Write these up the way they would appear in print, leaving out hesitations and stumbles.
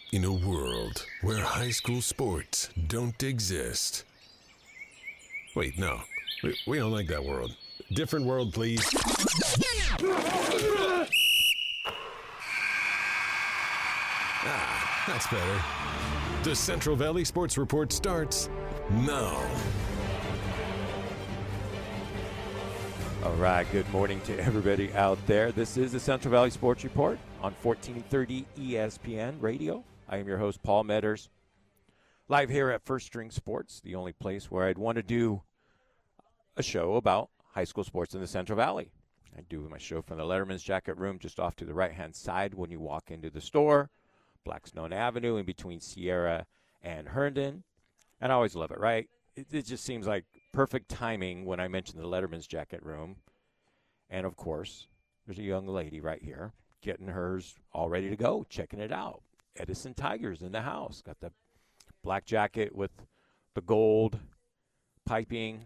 In a world where high school sports don't exist. Wait, no. We don't like that world. Different world, please. That's better. The Central Valley Sports Report starts now. All right, good morning to everybody out there. This is the Central Valley Sports Report on 1430 ESPN Radio. I am your host, Paul Metters, live here at First String Sports, the only place where I'd want to do a show about high school sports in the Central Valley. I do my show from the Letterman's Jacket Room just off to the right-hand side when you walk into the store, Blackstone Avenue in between Sierra and Herndon. And I always love it, right? It just seems like perfect timing when I mention the Letterman's Jacket Room. And, of course, there's a young lady right here getting hers all ready to go, checking it out. Edison Tigers in the house. Got the black jacket with the gold piping.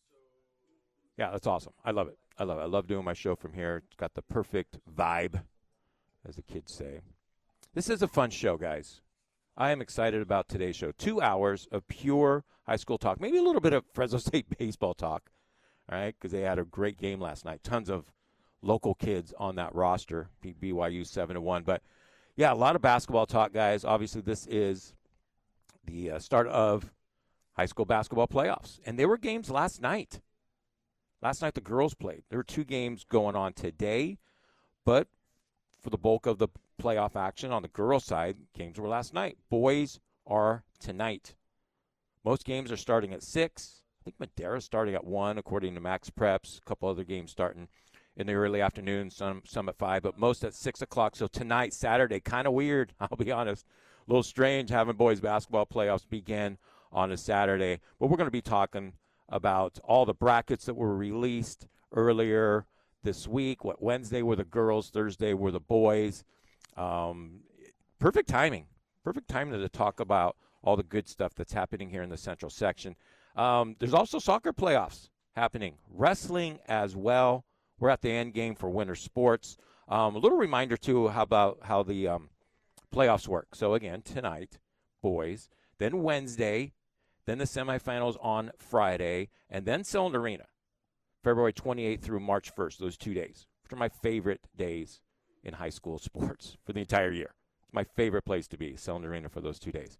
Yeah, that's awesome. I love it. I love doing my show from here. It's got the perfect vibe, as the kids say. This is a fun show, guys. I am excited about today's show. 2 hours of pure high school talk. Maybe a little bit of Fresno State baseball talk, all right, because they had a great game last night. Tons of local kids on that roster, beat BYU 7-1. But, yeah, a lot of basketball talk, guys. Obviously, this is the start of high school basketball playoffs. And there were games last night. Last night the girls played. There were 2 games going on today, but for the bulk of the playoff action on the girls' side, games were last night. Boys are tonight. Most games are starting at 6. I think Madera's starting at 1, according to Max Preps. A couple other games starting in the early afternoon, some at 5, but most at 6 o'clock. So tonight, Saturday, kind of weird, I'll be honest. A little strange having boys basketball playoffs begin on a Saturday. But we're going to be talking about all the brackets that were released earlier this week. What Wednesday were the girls, Thursday were the boys. Perfect timing. Perfect timing to talk about all the good stuff that's happening here in the Central section. There's also soccer playoffs happening. Wrestling as well. We're at the end game for winter sports. A little reminder, too, about how the playoffs work. So, again, tonight, boys. Then Wednesday. Then the semifinals on Friday. And then Cylinder Arena, February 28th through March 1st, those 2 days, which are my favorite days in high school sports for the entire year. It's my favorite place to be, Cylinder Arena, for those 2 days.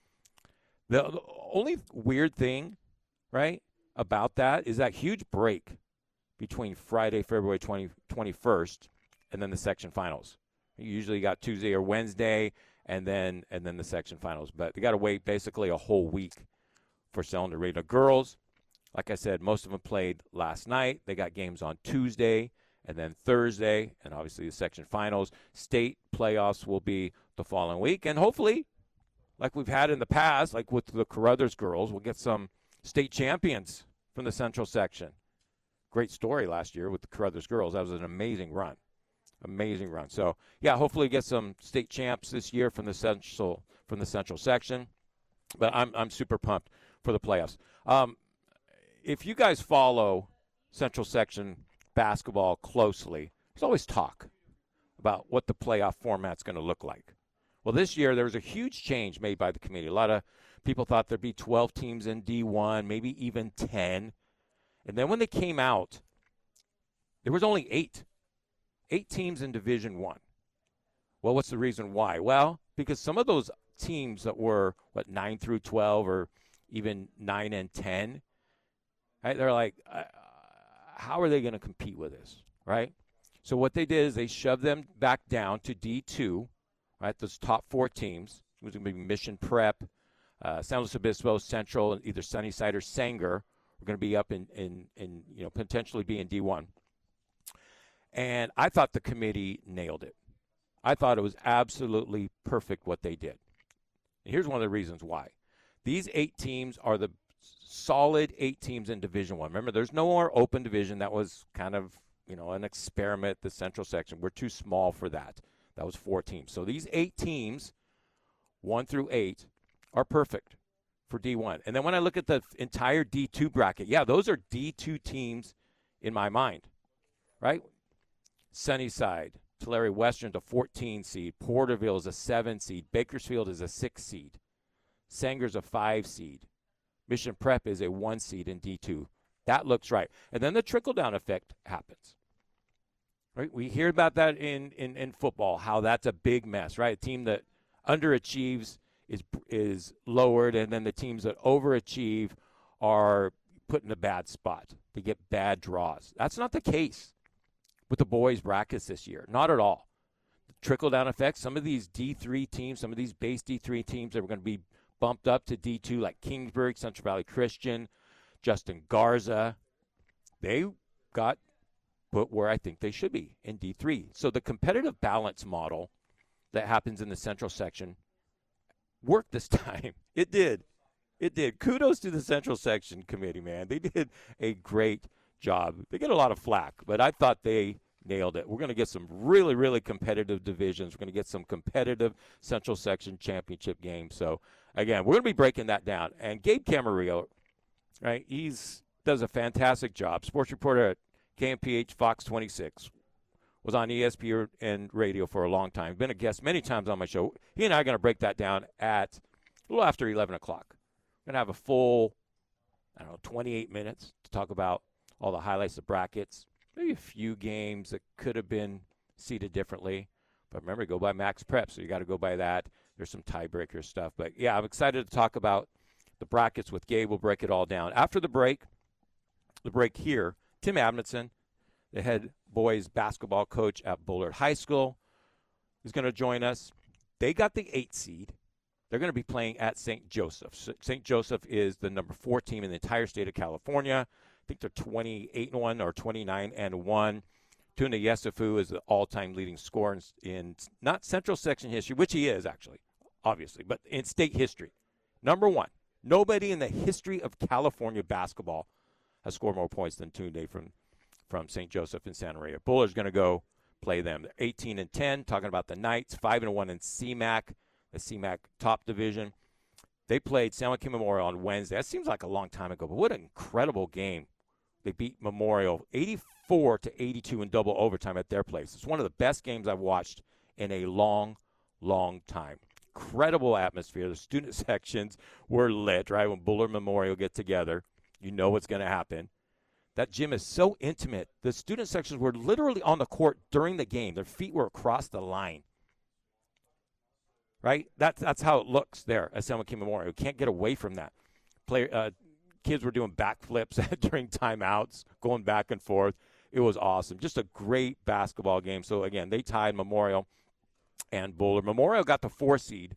The only weird thing, right, about that is that huge break between Friday, February 21st, and then the section finals. You usually got Tuesday or Wednesday, and then the section finals. But they got to wait basically a whole week for Cylinder Arena. Girls, like I said, most of them played last night. They got games on Tuesday and then Thursday, and obviously the section finals. State playoffs will be the following week. And hopefully, like we've had in the past, like with the Carruthers girls, we'll get some state champions from the Central section. Great story last year with the Carruthers girls. That was an amazing run. Amazing run. So, yeah, hopefully get some state champs this year from the Central section. But I'm super pumped for the playoffs. If you guys follow Central section basketball closely, there's always talk about what the playoff format's going to look like. Well, this year there was a huge change made by the committee. A lot of people thought there'd be 12 teams in D1, maybe even 10. And then when they came out, there was only 8. 8 teams in Division 1. Well, what's the reason why? Well, because some of those teams that were, 9 through 12 or even 9 and 10, right, they're like, how are they going to compete with this, right? So what they did is they shoved them back down to D2, right, those top 4 teams. It was going to be Mission Prep, San Luis Obispo, Central, and either Sunnyside or Sanger. We're going to be up in potentially be in D1. And I thought the committee nailed it. I thought it was absolutely perfect what they did. And here's one of the reasons why. These 8 teams are the solid 8 teams in Division 1. Remember, there's no more open division. That was kind of, an experiment, the Central section. We're too small for that. That was 4 teams. So these 8 teams, 1 through 8, are perfect for D1. And then when I look at the entire D2 bracket, yeah, those are D2 teams in my mind, right? Sunnyside, Tulare Western's a 14 seed. Porterville is a 7 seed. Bakersfield is a 6 seed. Sanger's a 5 seed. Mission Prep is a 1 seed in D2. That looks right. And then the trickle-down effect happens. Right? We hear about that in football, how that's a big mess, right? A team that underachieves is lowered, and then the teams that overachieve are put in a bad spot. They get bad draws. That's not the case with the boys' brackets this year. Not at all. The trickle-down effect, some of these D3 teams, some of these base D3 teams that are going to be bumped up to D2, like Kingsburg, Central Valley Christian, Justin Garza, they got put where I think they should be in D3. So the competitive balance model that happens in the Central section worked this time. It did. It did. Kudos to the Central Section Committee, man. They did a great job. They get a lot of flack, but I thought they nailed it. We're going to get some really, really competitive divisions. We're going to get some competitive Central Section championship games. So, again, we're going to be breaking that down. And Gabe Camarillo, right, does a fantastic job. Sports reporter at KMPH Fox 26. Was on ESPN radio for a long time. Been a guest many times on my show. He and I are going to break that down at a little after 11 o'clock. We're going to have a full, 28 minutes to talk about all the highlights of brackets, maybe a few games that could have been seeded differently. But remember, go by Max Prep, so you got to go by that. There's some tiebreaker stuff. But, yeah, I'm excited to talk about the brackets with Gabe. We'll break it all down. After the break here, Tim Abnetson, the head boys basketball coach at Bullard High School, is going to join us. They got the 8 seed. They're going to be playing at St. Joseph. St. Joseph is the number 4 team in the entire state of California. I think they're 28-1 or 29-1. Tuna Yesufu is the all-time leading scorer in not Central Section history, which he is actually, obviously, but in state history. Number 1. Nobody in the history of California basketball has scored more points than Tunde from St. Joseph and Santa Maria. Bullard's going to go play them. They're 18-10, talking about the Knights, 5-1 in CMAC, the CMAC top division. They played San Joaquin Memorial on Wednesday. That seems like a long time ago, but what an incredible game. They beat Memorial 84-82 in double overtime at their place. It's one of the best games I've watched in a long, long time. Incredible atmosphere. The student sections were lit, right? When Bullard Memorial get together, you know what's going to happen. That gym is so intimate. The student sections were literally on the court during the game. Their feet were across the line. Right? That's how it looks there at San Joaquin Memorial. You can't get away from that. Kids were doing backflips during timeouts, going back and forth. It was awesome. Just a great basketball game. So, again, they tied Memorial and Bullard. Memorial got the 4 seed.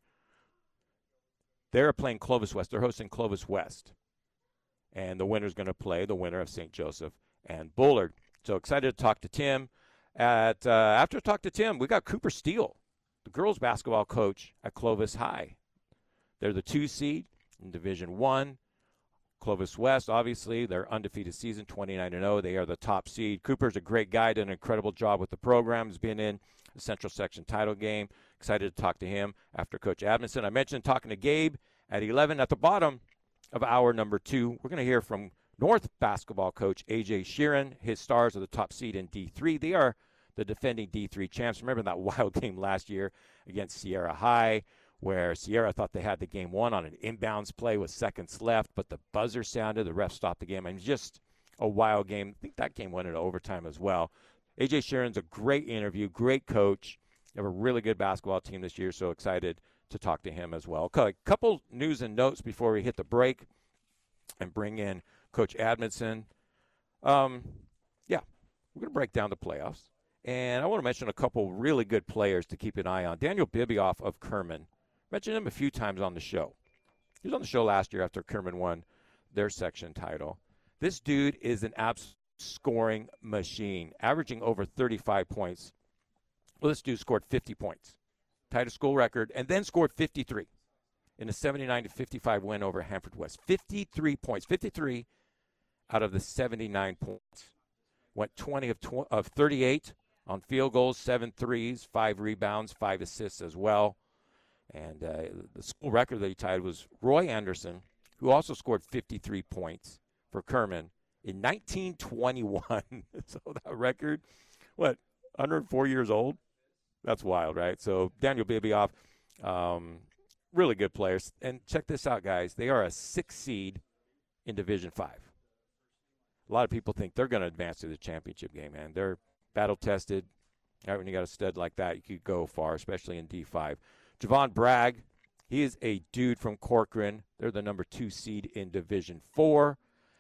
They're playing Clovis West. They're hosting Clovis West. And the winner's going to play the winner of St. Joseph and Bullard. So excited to talk to Tim. After talk to Tim, we got Cooper Steele, the girls basketball coach at Clovis High. They're the 2 seed in Division I. Clovis West, obviously, their undefeated season, 29-0. They are the top seed. Cooper's a great guy, did an incredible job with the program. He's been in the Central Section title game. Excited to talk to him after Coach Abnetson. I mentioned talking to Gabe at 11. At the bottom of hour number 2, we're going to hear from North basketball coach A.J. Sheeran. His Stars are the top seed in D3. They are the defending D3 champs. Remember that wild game last year against Sierra High, where Sierra thought they had the game won on an inbounds play with seconds left, but the buzzer sounded, the ref stopped the game. I mean, just a wild game. I think that game went into overtime as well. A.J. Sheeran's a great interview, great coach. They have a really good basketball team this year, so excited to talk to him as well. Okay, a couple news and notes before we hit the break and bring in Coach Abnetson. We're going to break down the playoffs. And I want to mention a couple really good players to keep an eye on. Daniel Bibioff of Kerman. Mentioned him a few times on the show. He was on the show last year after Kerman won their section title. This dude is an absolute scoring machine, averaging over 35 points. Well, this dude scored 50 points, tied a school record, and then scored 53 in a 79-55 win over Hanford West. 53 points, 53 out of the 79 points. Went 20 of 38 on field goals, 7 threes, 5 rebounds, 5 assists as well. And the school record that he tied was Roy Anderson, who also scored 53 points for Kerman in 1921. So that record, 104 years old? That's wild, right? So Daniel Bibioff, really good players. And check this out, guys. They are a 6 seed in Division 5. A lot of people think they're going to advance to the championship game, man. They're battle-tested. Right, when you got a stud like that, you could go far, especially in D5. Javon Bragg, he is a dude from Corcoran. They're the number 2 seed in Division 4.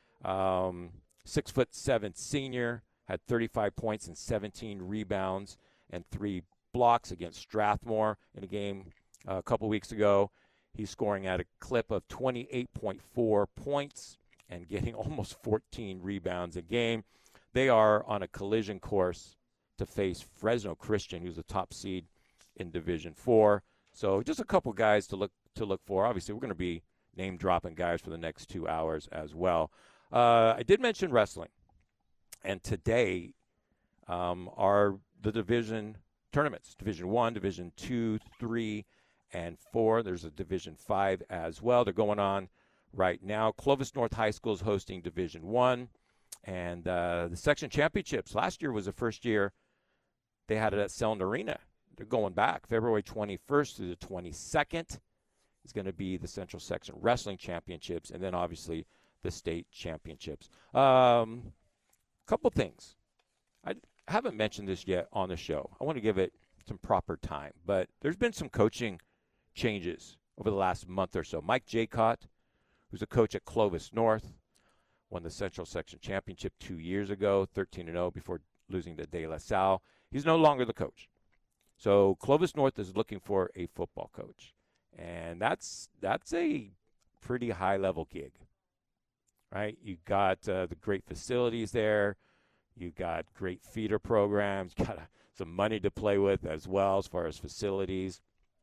6'7" senior, had 35 points and 17 rebounds and 3 blocks against Strathmore in a game a couple weeks ago. He's scoring at a clip of 28.4 points and getting almost 14 rebounds a game. They are on a collision course to face Fresno Christian, who's the top seed in Division 4. So just a couple guys to look for. Obviously, we're going to be name-dropping guys for the next 2 hours as well. I did mention wrestling, and today are the division tournaments, Division 1, Division 2, 3, and 4. There's a Division 5 as well. They're going on right now. Clovis North High School is hosting Division 1, and the section championships. Last year was the first year they had it at Selland Arena. They're going back. February 21st through the 22nd is going to be the Central Section Wrestling Championships, and then obviously the state championships. Couple things. I haven't mentioned this yet on the show. I want to give it some proper time, but there's been some coaching changes over the last month or so. Mike Jaycott, who's a coach at Clovis North, won the Central Section Championship 2 years ago, 13-0 before losing to De La Salle. He's no longer the coach. So Clovis North is looking for a football coach, and that's a pretty high-level gig, right? You got the great facilities there. You got great feeder programs. Got some money to play with as well as far as facilities.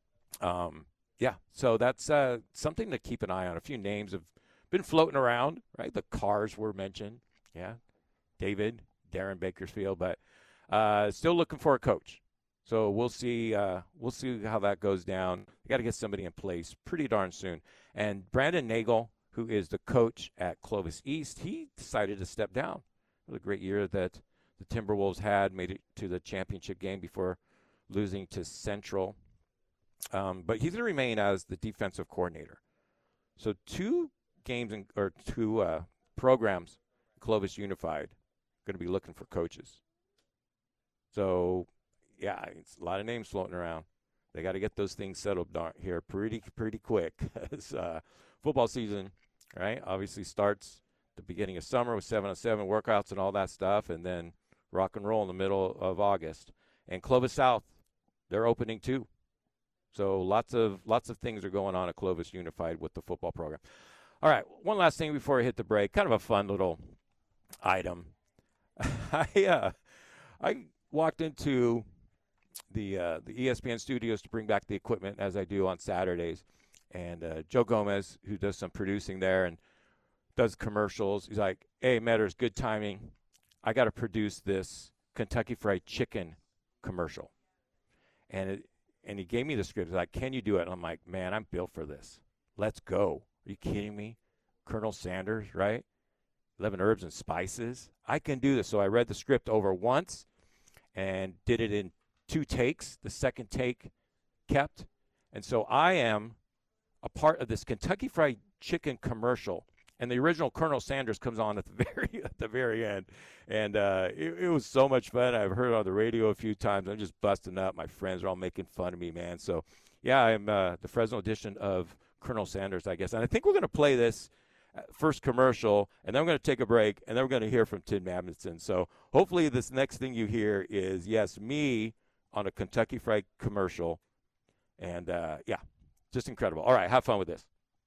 So that's something to keep an eye on. A few names have been floating around, right? The Cars were mentioned. Yeah, Darren Bakersfield, but still looking for a coach. So we'll see how that goes down. You got to get somebody in place pretty darn soon. And Brandon Nagel, who is the coach at Clovis East, he decided to step down. It was a great year that the Timberwolves had, made it to the championship game before losing to Central. But he's going to remain as the defensive coordinator. So 2 programs, Clovis Unified, going to be looking for coaches. So, yeah, it's a lot of names floating around. They got to get those things settled here pretty quick. Football season, right, obviously starts the beginning of summer with 7-on-7 workouts and all that stuff, and then rock and roll in the middle of August. And Clovis South, they're opening too. So lots of things are going on at Clovis Unified with the football program. All right, one last thing before we hit the break, kind of a fun little item. I walked into the ESPN studios to bring back the equipment, as I do on Saturdays, and Joe Gomez, who does some producing there and does commercials, he's like, "Hey, Metters, good timing. I got to produce this Kentucky Fried Chicken commercial." And he gave me the script. He's like, "Can you do it?" And I'm like, "Man, I'm built for this. Let's go." Are you kidding me? Colonel Sanders, right? 11 herbs and spices. I can do this. So I read the script over once and did it in 2 takes. The second take kept. And so I am a part of this Kentucky Fried Chicken commercial. And the original Colonel Sanders comes on at the very end. And it was so much fun. I've heard it on the radio a few times. I'm just busting up. My friends are all making fun of me, man. So, yeah, I'm the Fresno edition of Colonel Sanders, I guess. And I think we're going to play this first commercial, and then we're going to take a break, and then we're going to hear from Tim Magnuson. So hopefully this next thing you hear is, yes, me on a Kentucky Fried commercial. And, yeah, just incredible. All right, have fun with this.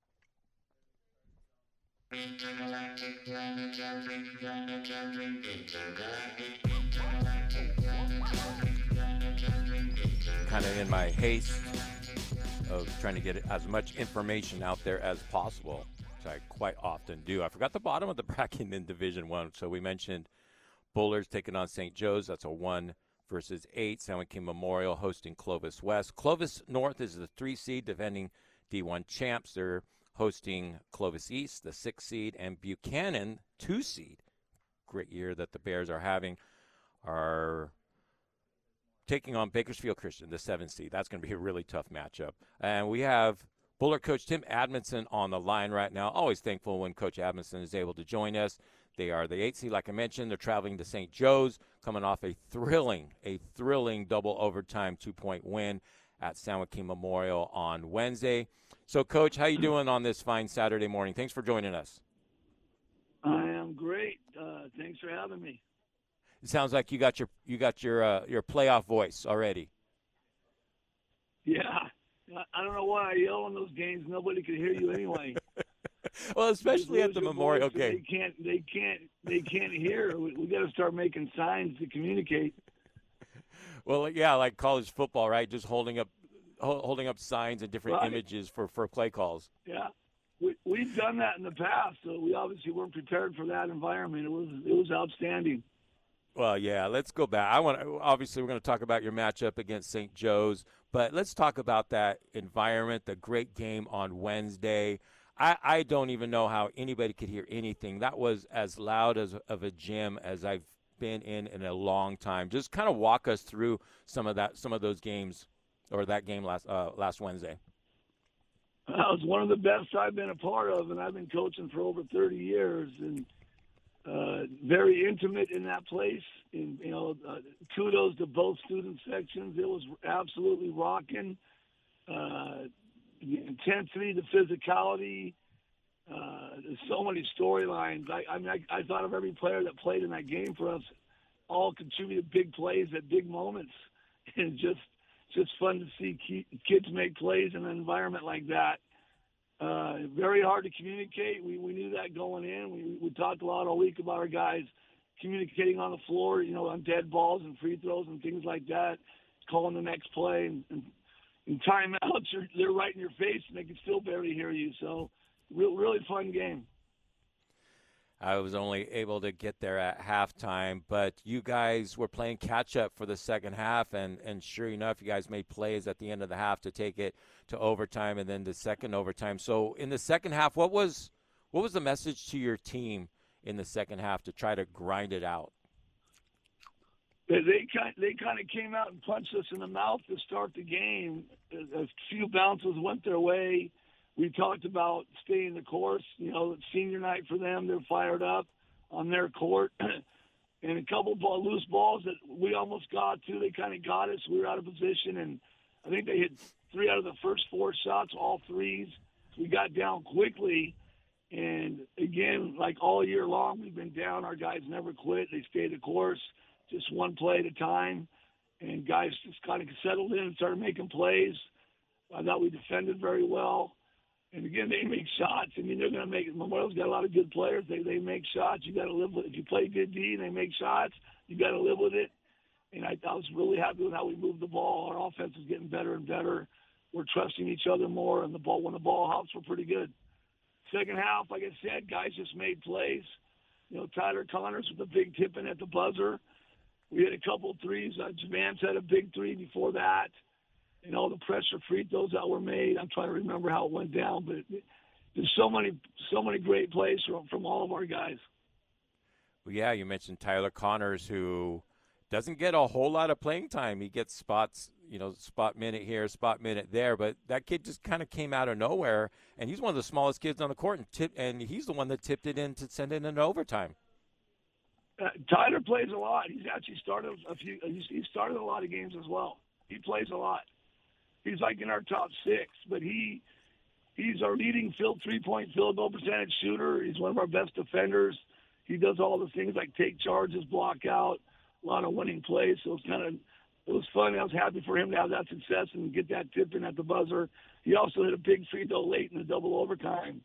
Kind of in my haste of trying to get as much information out there as possible, which I quite often do. I forgot the bottom of the bracket in Division 1. So we mentioned Bullards taking on St. Joe's. That's a 1 versus 8. San Joaquin Memorial hosting Clovis West. Clovis North is the 3 seed, defending D1 champs. They're hosting Clovis East, the 6 seed, and Buchanan, 2 seed. Great year that the Bears are having, are taking on Bakersfield Christian, the 7th seed. That's going to be a really tough matchup. And we have Bullard coach Tim Admonson on the line right now. Always thankful when Coach Admonson is able to join us. They are the 8th seed, like I mentioned. They're traveling to St. Joe's, coming off a thrilling double overtime 2-point win at San Joaquin Memorial on Wednesday. So, Coach, how you doing on this fine Saturday morning? Thanks for joining us. I am great. Thanks for having me. It sounds like you got your playoff voice already. Yeah, I don't know why I yell on those games. Nobody can hear you anyway. Well, especially at the Memorial game. They can't hear. We got to start making signs to communicate. Well, yeah, like college football, right? Just holding up signs and different images for play calls. Yeah, we've done that in the past, so we obviously weren't prepared for that environment. It was outstanding. Well, yeah, let's go back. Obviously we're going to talk about your matchup against St. Joe's, but let's talk about that environment, the great game on Wednesday. I don't even know how anybody could hear anything. That was as loud of a gym as I've been in a long time. Just kind of walk us through some of those games, or that game last Wednesday. That was one of the best I've been a part of, and I've been coaching for over 30 years, and very intimate in that place. And kudos to both student sections. It was absolutely rocking. The intensity, the physicality. There's so many storylines. I thought of every player that played in that game for us. All contributed big plays at big moments, and just fun to see kids make plays in an environment like that. Very hard to communicate. We knew that going in. We talked a lot all week about our guys communicating on the floor, on dead balls and free throws and things like that, calling the next play and timeouts. They're right in your face and they can still barely hear you. So really fun game. I was only able to get there at halftime, but you guys were playing catch-up for the second half, and sure enough, you guys made plays at the end of the half to take it to overtime and then the second overtime. So in the second half, what was the message to your team in the second half to try to grind it out? They kind of came out and punched us in the mouth to start the game. A few bounces went their way. We talked about staying the course. Senior night for them. They're fired up on their court. And a couple loose balls that we almost got to. They kind of got us. We were out of position. And I think they hit 3 out of the first 4 shots, all threes. So we got down quickly. And, again, like all year long, we've been down. Our guys never quit. They stayed the course, just one play at a time. And guys just kind of settled in and started making plays. I thought we defended very well. And again, they make shots. I mean, they're going to make it. Memorial's got a lot of good players. They make shots. You got to live with it. If you play good D and they make shots, you got to live with it. And I was really happy with how we moved the ball. Our offense is getting better and better. We're trusting each other more, and when the ball hops, we're pretty good. Second half, like I said, guys just made plays. Tyler Connors with a big tip-in at the buzzer. We had a couple threes. Javance had a big three before that. And all the pressure free throws that were made. I'm trying to remember how it went down, but there's so many great plays from all of our guys. Well, yeah, you mentioned Tyler Connors, who doesn't get a whole lot of playing time. He gets spots, spot minute here, spot minute there, but that kid just kind of came out of nowhere, and he's one of the smallest kids on the court, and he's the one that tipped it in to send it into overtime. Tyler plays a lot. He's actually started he started a lot of games as well. He plays a lot. He's like in our top 6, but he's our leading three-point field goal percentage shooter. He's one of our best defenders. He does all the things like take charges, block out, a lot of winning plays. So it was fun. I was happy for him to have that success and get that tip in at the buzzer. He also hit a big free throw late in the double overtime,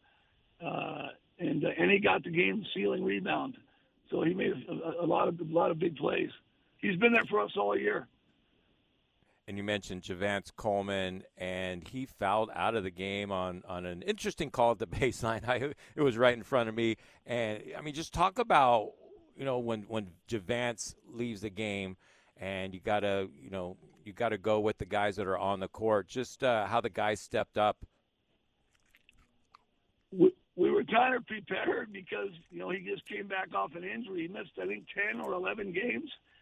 and he got the game-sealing rebound. So he made a lot of big plays. He's been there for us all year. And you mentioned Javance Coleman, and he fouled out of the game on an interesting call at the baseline. It was right in front of me. And, I mean, just talk about, when Javance leaves the game and you got to go with the guys that are on the court, just how the guys stepped up. We were kind of prepared because, he just came back off an injury. He missed, I think, 10 or 11 games.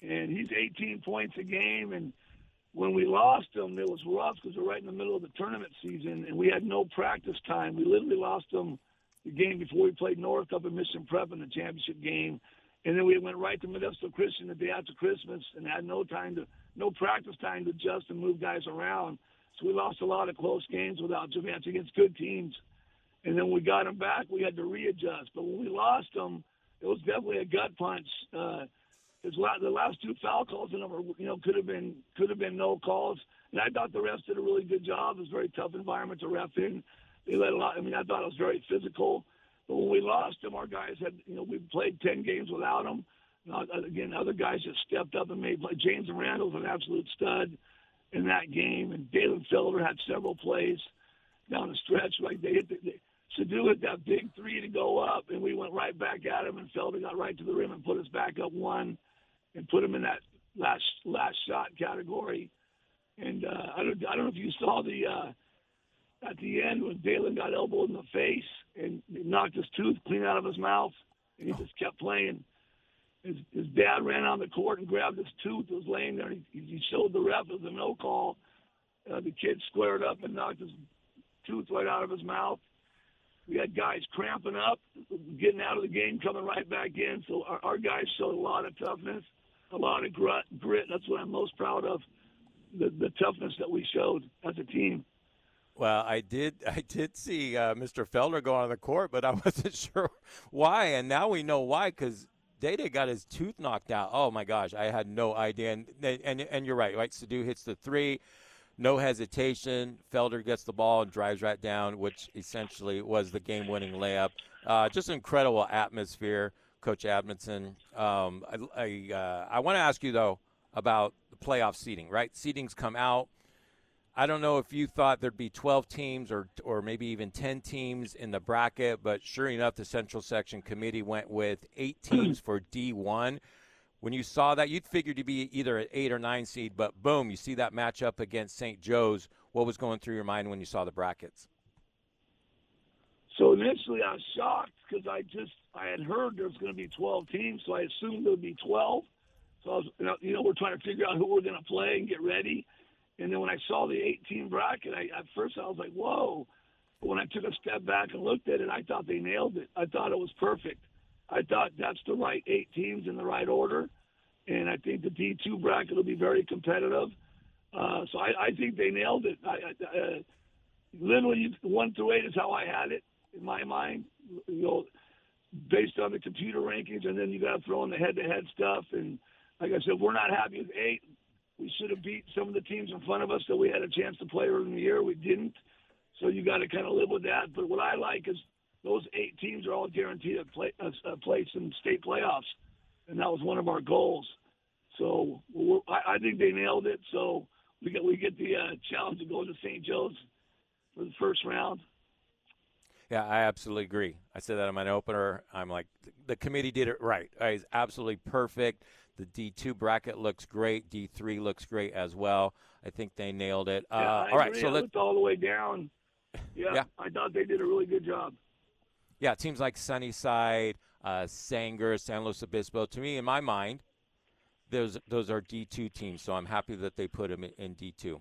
and he's 18 points a game. And when we lost him, it was rough because we're right in the middle of the tournament season, and we had no practice time. We literally lost him the game before we played North up in Mission Prep in the championship game. And then we went right to Modesto Christian the day after Christmas and had no practice time to adjust and move guys around. So we lost a lot of close games without Javance against good teams. And then when we got him back, we had to readjust. But when we lost him, it was definitely a gut punch. The last two foul calls in them could have been no calls. And I thought the refs did a really good job. It was a very tough environment to ref in. They let a lot. I mean, I thought it was very physical. But when we lost him, our guys had, we played 10 games without him. Again, other guys just stepped up and made play. James Randall was an absolute stud in that game, and Dalen Felder had several plays down the stretch. Like they hit Sadu hit that big three to go up, and we went right back at him, and Felder got right to the rim and put us back up one, and put him in that last shot category. And I don't know if you saw the. At the end, when Dalen got elbowed in the face and knocked his tooth clean out of his mouth, and he just kept playing. His dad ran on the court and grabbed his tooth. It was laying there. He showed the ref it was a no call. The kid squared up and knocked his tooth right out of his mouth. We had guys cramping up, getting out of the game, coming right back in. So our guys showed a lot of toughness, a lot of grit. That's what I'm most proud of, the toughness that we showed as a team. Well, I did see Mr. Felder go on the court, but I wasn't sure why. And now we know why, because Dede got his tooth knocked out. Oh, my gosh, I had no idea. And you're right? Sadu hits the three, no hesitation. Felder gets the ball and drives right down, which essentially was the game-winning layup. Just an incredible atmosphere, Coach Admonson. I want to ask you, though, about the playoff seeding, right? Seedings come out. I don't know if you thought there'd be 12 teams or maybe even 10 teams in the bracket, but sure enough, the Central Section Committee went with 8 teams for D1. When you saw that, you'd figured to be either an 8 or 9 seed, but boom, you see that matchup against St. Joe's. What was going through your mind when you saw the brackets? So initially I was shocked because I had heard there was going to be 12 teams, so I assumed there would be 12. So I was, we're trying to figure out who we're going to play and get ready. And then when I saw the 8-team bracket, at first I was like, whoa. But when I took a step back and looked at it, I thought they nailed it. I thought it was perfect. I thought that's the right 8 teams in the right order. And I think the D2 bracket will be very competitive. So I think they nailed it. Literally 1 through 8 is how I had it in my mind, based on the computer rankings. And then you got to throw in the head-to-head stuff. And like I said, we're not happy with 8. We should have beat some of the teams in front of us that we had a chance to play early in the year. We didn't. So you got to kind of live with that. But what I like is those 8 teams are all guaranteed a place in state playoffs. And that was one of our goals. So I think they nailed it. So we get the challenge to go to St. Joe's for the first round. Yeah, I absolutely agree. I said that in my opener. I'm like, the committee did it right. It's absolutely perfect. The D2 bracket looks great. D3 looks great as well. I think they nailed it. I all right, agree. so I looked all the way down. Yeah, I thought they did a really good job. Yeah, teams like Sunnyside, Sanger, San Luis Obispo. To me, in my mind, those are D2 teams. So I'm happy that they put them in D2.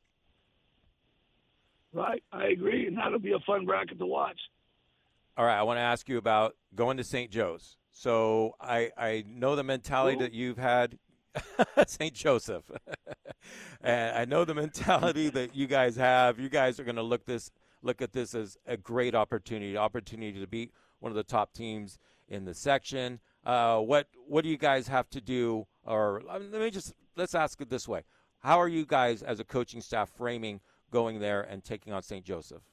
Right, I agree, and that'll be a fun bracket to watch. All right, I want to ask you about going to St. Joe's. So I know the mentality that you've had, St. Joseph, and I know the mentality that you guys have. You guys are going to look at this as a great opportunity to beat one of the top teams in the section. What do you guys have to do? Or let's ask it this way: how are you guys as a coaching staff framing going there and taking on St. Joseph?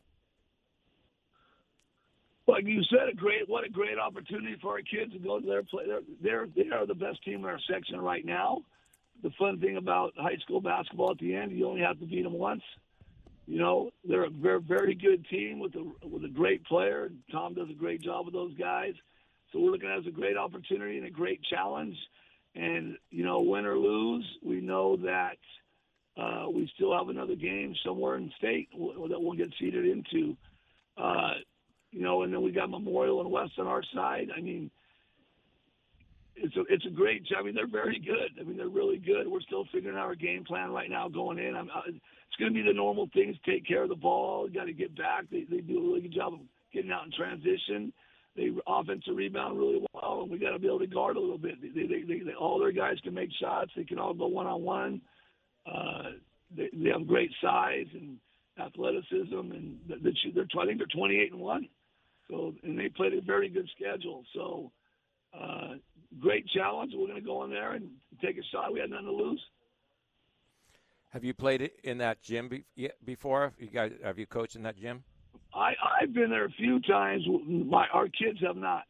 Like you said, what a great opportunity for our kids to go there play. They are the best team in our section right now. The fun thing about high school basketball at the end, you only have to beat them once. They're a very, very good team with a great player. Tom does a great job with those guys. So we're looking at it as a great opportunity and a great challenge. And, win or lose, we know that we still have another game somewhere in state that we'll get seeded into. And then we got Memorial and West on our side. I mean, it's a great job. I mean, they're very good. I mean, they're really good. We're still figuring out our game plan right now going in. It's going to be the normal things: take care of the ball, got to get back. They do a really good job of getting out in transition. They offensive rebound really well, and we got to be able to guard a little bit. They all their guys can make shots. They can all go one-on-one. They have great size and athleticism, and I think they're 28-1. So, and they played a very good schedule. So, great challenge. We're going to go in there and take a shot. We had nothing to lose. Have you played it in that gym before? Have you coached in that gym? I've been there a few times. Our kids have not.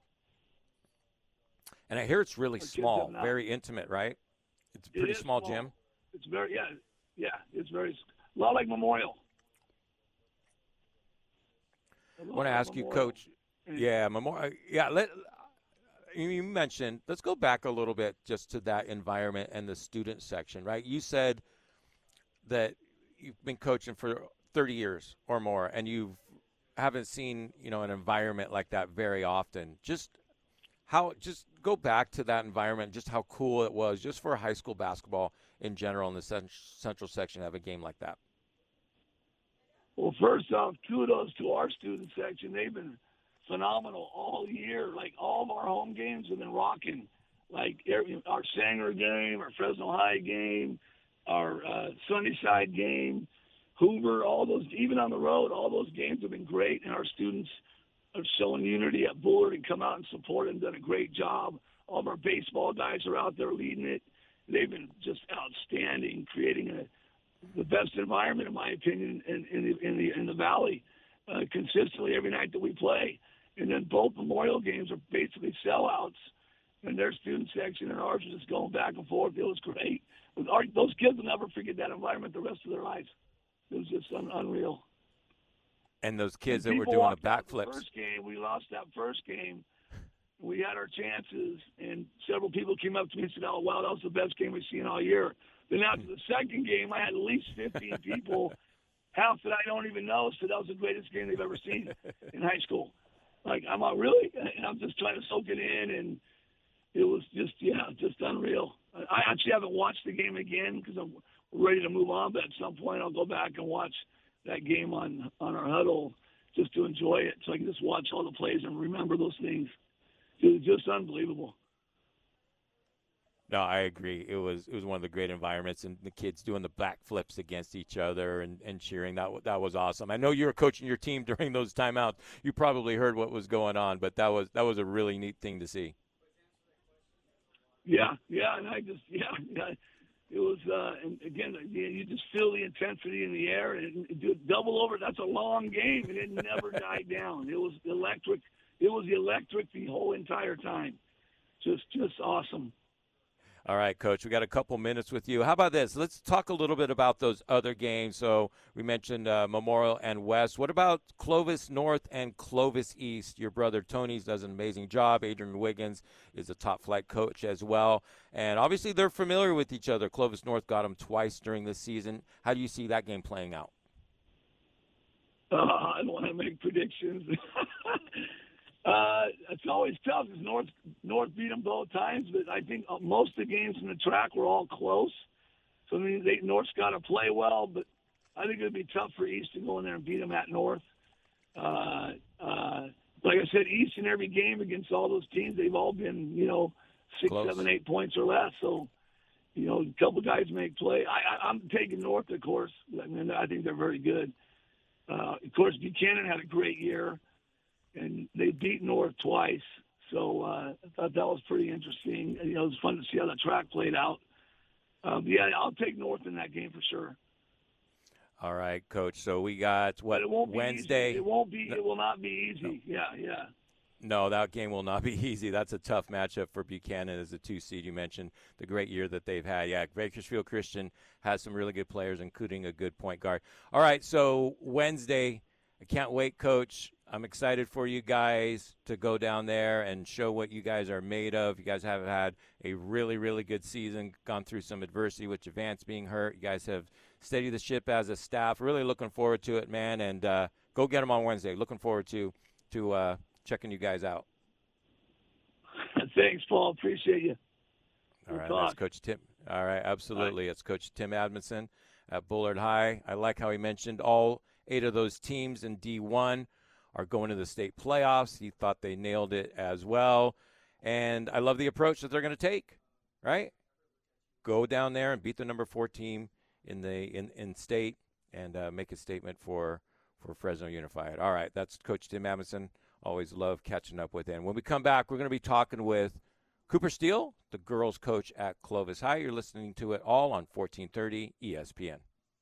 And I hear it's really small, very intimate, right? It's a pretty small gym. It's very it's very a lot like Memorial. I want to ask you, Coach. Yeah, Memorial. Yeah, you mentioned. Let's go back a little bit just to that environment and the student section, right? You said that you've been coaching for 30 years or more, and you haven't seen an environment like that very often. Just go back to that environment, just how cool it was, just for high school basketball in general in the Central section to have a game like that. Well, first off, kudos to our student section. They've been phenomenal all year. Like, all of our home games have been rocking. Like, our Sanger game, our Fresno High game, our Sunnyside game, Hoover, all those, even on the road, all those games have been great, and our students are showing unity at Bullard and come out and support and done a great job. All of our baseball guys are out there leading it. They've been just outstanding, creating the best environment, in my opinion, in the Valley, consistently every night that we play. And then both Memorial games are basically sellouts, and their student section and ours are just going back and forth. It was great. Those kids will never forget that environment the rest of their lives. It was just unreal. And those kids that were doing the backflips. First game, we lost that first game. We had our chances, and several people came up to me and said, "Oh, wow, that was the best game we've seen all year." Then after the second game, I had at least 15 people, half that I don't even know, said that was the greatest game they've ever seen in high school. Like, I'm not really, and I'm just trying to soak it in, and it was just unreal. I actually haven't watched the game again because I'm ready to move on, but at some point I'll go back and watch that game on our huddle just to enjoy it, so I can just watch all the plays and remember those things. It was just unbelievable. No, I agree. It was one of the great environments, and the kids doing the backflips against each other and cheering. That was awesome. I know you were coaching your team during those timeouts. You probably heard what was going on, but that was a really neat thing to see. Yeah, and it was. And again, you just feel the intensity in the air, and double over. That's a long game, and it never died down. It was electric. It was electric the whole entire time. Just awesome. All right, Coach, we got a couple minutes with you. How about this? Let's talk a little bit about those other games. So we mentioned Memorial and West. What about Clovis North and Clovis East? Your brother Tony does an amazing job. Adrian Wiggins is a top-flight coach as well. And obviously they're familiar with each other. Clovis North got them twice during this season. How do you see that game playing out? I don't want to make predictions. It's always tough because North beat them both times, but I think most of the games in the track were all close. So, I mean, North's got to play well, but I think it would be tough for East to go in there and beat them at North. Like I said, East in every game against all those teams, they've all been, 6, close. 7, 8 points or less. So, a couple guys make play. I'm taking North, of course. I mean, I think they're very good. Of course, Buchanan had a great year, and they beat North twice. So I thought that was pretty interesting. It was fun to see how the track played out. I'll take North in that game for sure. All right, Coach. So we got Wednesday. It will not be easy. No. Yeah. No, that game will not be easy. That's a tough matchup for Buchanan as a 2 seed. You mentioned the great year that they've had. Yeah, Bakersfield Christian has some really good players, including a good point guard. All right, so Wednesday, I can't wait, Coach. I'm excited for you guys to go down there and show what you guys are made of. You guys have had a really, really good season, gone through some adversity with Javance being hurt. You guys have steadied the ship as a staff. Really looking forward to it, man, and go get them on Wednesday. Looking forward to checking you guys out. Thanks, Paul. Appreciate you. All right, that's Coach Tim. All right, absolutely. It's Coach Tim Adamson at Bullard High. I like how he mentioned all 8 of those teams in D1 are going to the state playoffs. He thought they nailed it as well. And I love the approach that they're going to take, right? Go down there and beat the number 4 team in state and make a statement for Fresno Unified. All right, that's Coach Tim Adamson. Always love catching up with him. When we come back, we're going to be talking with Cooper Steele, the girls' coach at Clovis High. You're listening to it all on 1430 ESPN.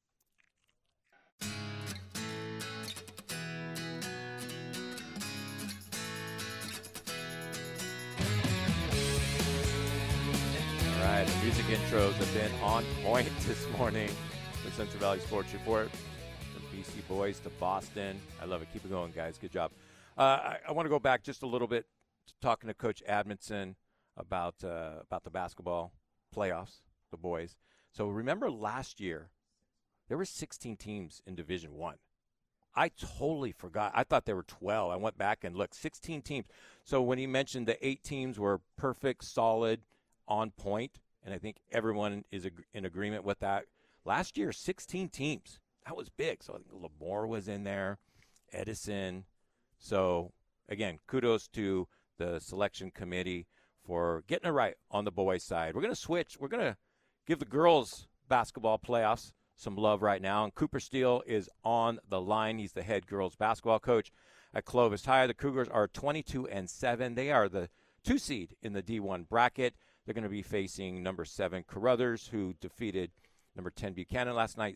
All right, the music intros have been on point this morning. The Central Valley Sports Report, from BC boys to Boston. I love it. Keep it going, guys. Good job. I want to go back just a little bit to talking to Coach Adamson about the basketball playoffs, the boys. So remember last year, there were 16 teams in Division I. I totally forgot. I thought there were 12. I went back and looked, 16 teams. So when he mentioned the 8 teams were perfect, solid, on point, and I think everyone is in agreement with that. Last year, 16 teams. That was big. So I think Lemoore was in there, Edison. So, again, kudos to the selection committee for getting it right on the boys' side. We're going to switch. We're going to give the girls' basketball playoffs some love right now. And Cooper Steele is on the line. He's the head girls' basketball coach at Clovis High. The Cougars are 22-7. They are the 2 seed in the D1 bracket. They're going to be facing number 7 Carruthers, who defeated number 10 Buchanan last night,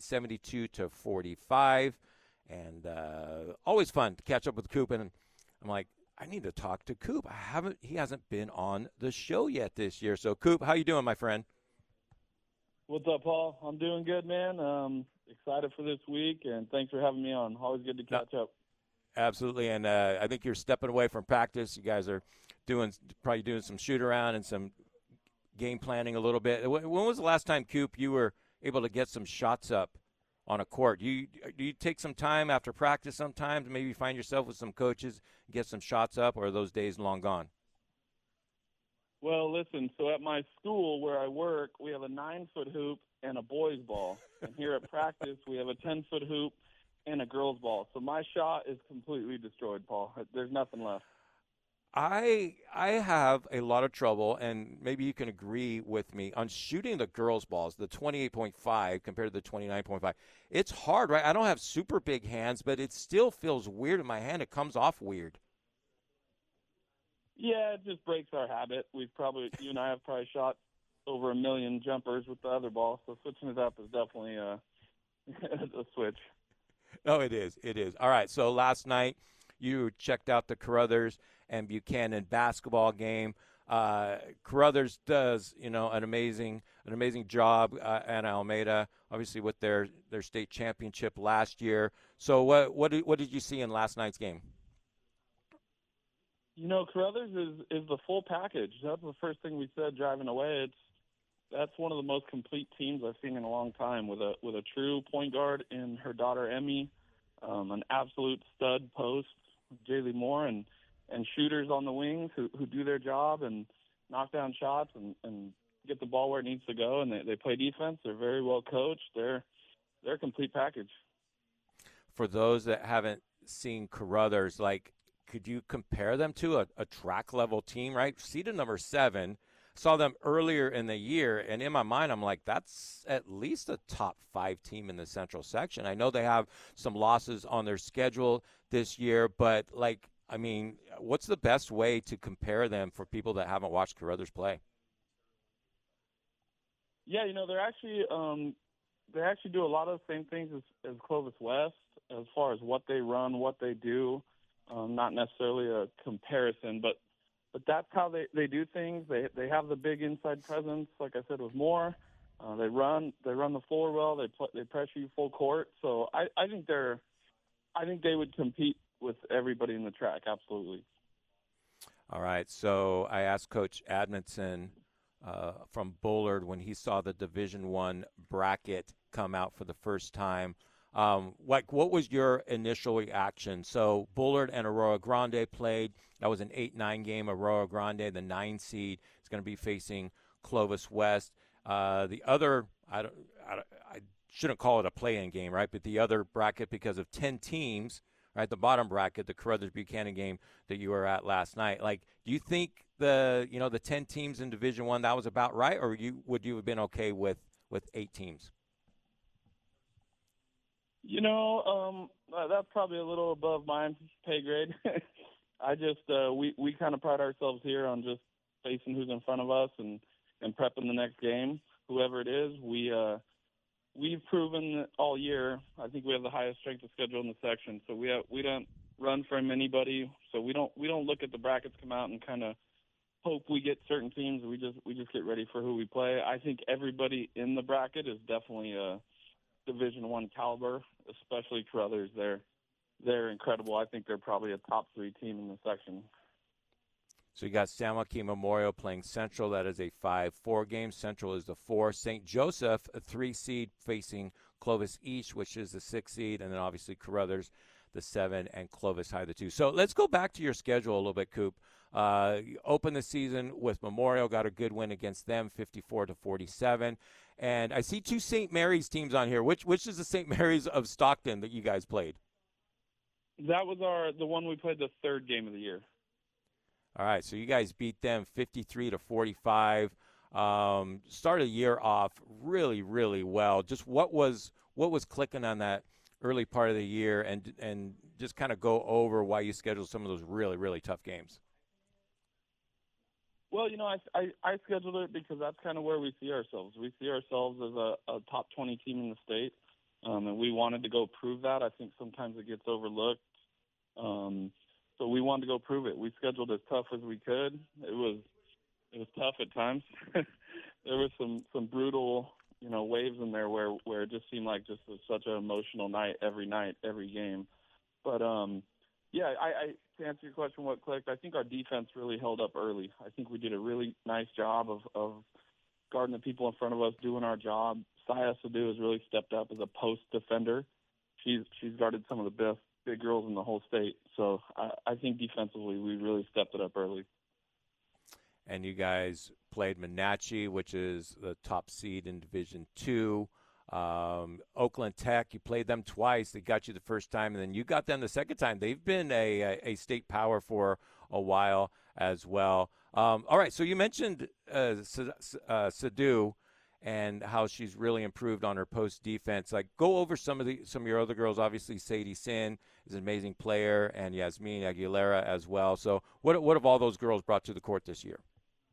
72-45. And always fun to catch up with Coop. And I'm like, I need to talk to Coop. He hasn't been on the show yet this year. So, Coop, how you doing, my friend? What's up, Paul? I'm doing good, man. Excited for this week, and thanks for having me on. Always good to catch up. Absolutely, and I think you're stepping away from practice. You guys are probably doing some shoot-around and some game planning a little bit. When was the last time, Coop, you were able to get some shots up on a court? Do you take some time after practice sometimes, maybe find yourself with some coaches, get some shots up, or are those days long gone? Well, listen, so at my school where I work, we have a 9-foot hoop and a boys' ball. And here at practice, we have a 10-foot hoop and a girls' ball. So my shot is completely destroyed, Paul. There's nothing left. I have a lot of trouble, and maybe you can agree with me, on shooting the girls' balls, the 28.5 compared to the 29.5. It's hard, right? I don't have super big hands, but it still feels weird in my hand. It comes off weird. Yeah, it just breaks our habit. You and I have probably shot over 1 million jumpers with the other ball, so switching it up is definitely a switch. Oh, it is. It is. All right, so last night you checked out the Carruthers and Buchanan basketball game. Carruthers does, an amazing job at Alameda, obviously with their state championship last year. So what did you see in last night's game? Carruthers is the full package. That's the first thing we said driving away. That's one of the most complete teams I've seen in a long time, with a true point guard in her daughter Emmy, an absolute stud post, Jaylee Moore, and shooters on the wings who do their job and knock down shots and get the ball where it needs to go. And they play defense. They're very well coached. They're a complete package. For those that haven't seen Carruthers, could you compare them to a track level team, right? Seeded number 7, saw them earlier in the year, and in my mind, I'm like, that's at least a top 5 team in the Central section. I know they have some losses on their schedule this year, but what's the best way to compare them for people that haven't watched Carruthers play? Yeah, they actually do a lot of the same things as Clovis West as far as what they run, what they do. Not necessarily a comparison, but that's how they do things. They have the big inside presence, like I said, with Moore. They run the floor well. They pressure you full court. So I think they would compete with everybody in the track. Absolutely. All right. So I asked Coach Adamson from Bullard when he saw the Division I bracket come out for the first time. What was your initial reaction? So Bullard and Aurora Grande played. That was an 8-9 game. Aurora Grande, the 9 seed, is going to be facing Clovis West. The other, I shouldn't call it a play-in game, right? But the other bracket, because of 10 teams, right? The bottom bracket, the Carruthers Buchanan game that you were at last night. Like, do you think the 10 teams in Division I, that was about right, or would you have been okay with 8 teams? That's probably a little above my pay grade. I just we kind of pride ourselves here on just facing who's in front of us and prepping the next game, whoever it is. We've proven all year. I think we have the highest strength of schedule in the section, so we don't run from anybody. So we don't look at the brackets come out and kind of hope we get certain teams. We just get ready for who we play. I think everybody in the bracket is definitely a Division I caliber, especially Carruthers. They're incredible. I think they're probably a top 3 team in the section. So you got San Joaquin Memorial playing Central. That is a 5-4 game. Central is the 4. St. Joseph, a 3 seed, facing Clovis East, which is the 6 seed, and then obviously Carruthers, the 7, and Clovis High, the 2. So let's go back to your schedule a little bit, Coop. You opened the season with Memorial, got a good win against them, 54-47. And I see 2 St. Mary's teams on here. Which is the St. Mary's of Stockton that you guys played? That was the one we played the 3rd game of the year. All right, so you guys beat them 53-45. Started the year off really, really well. Just what was clicking on that early part of the year, and just kind of go over why you scheduled some of those really, really tough games. Well, I scheduled it because that's kind of where we see ourselves. We see ourselves as a top 20 team in the state, and we wanted to go prove that. I think sometimes it gets overlooked. So we wanted to go prove it. We scheduled as tough as we could. It was tough at times. There was some brutal, waves in there where it just seemed like just such an emotional night, every game. But yeah, I to answer your question, what clicked? I think our defense really held up early. I think we did a really nice job of guarding the people in front of us, doing our job. Saya Sadu has really stepped up as a post defender. She's guarded some of the best big girls in the whole state. So I think defensively we really stepped it up early. And you guys played Menachie, which is the top seed in Division II. Oakland Tech, you played them twice. They got you the first time, and then you got them the second time. They've been a state power for a while as well. All right, so you mentioned Sadu and how she's really improved on her post defense. Like, go over some of your other girls. Obviously, Sadie Sin is an amazing player, and Yasmin Aguilera as well. So, what have all those girls brought to the court this year?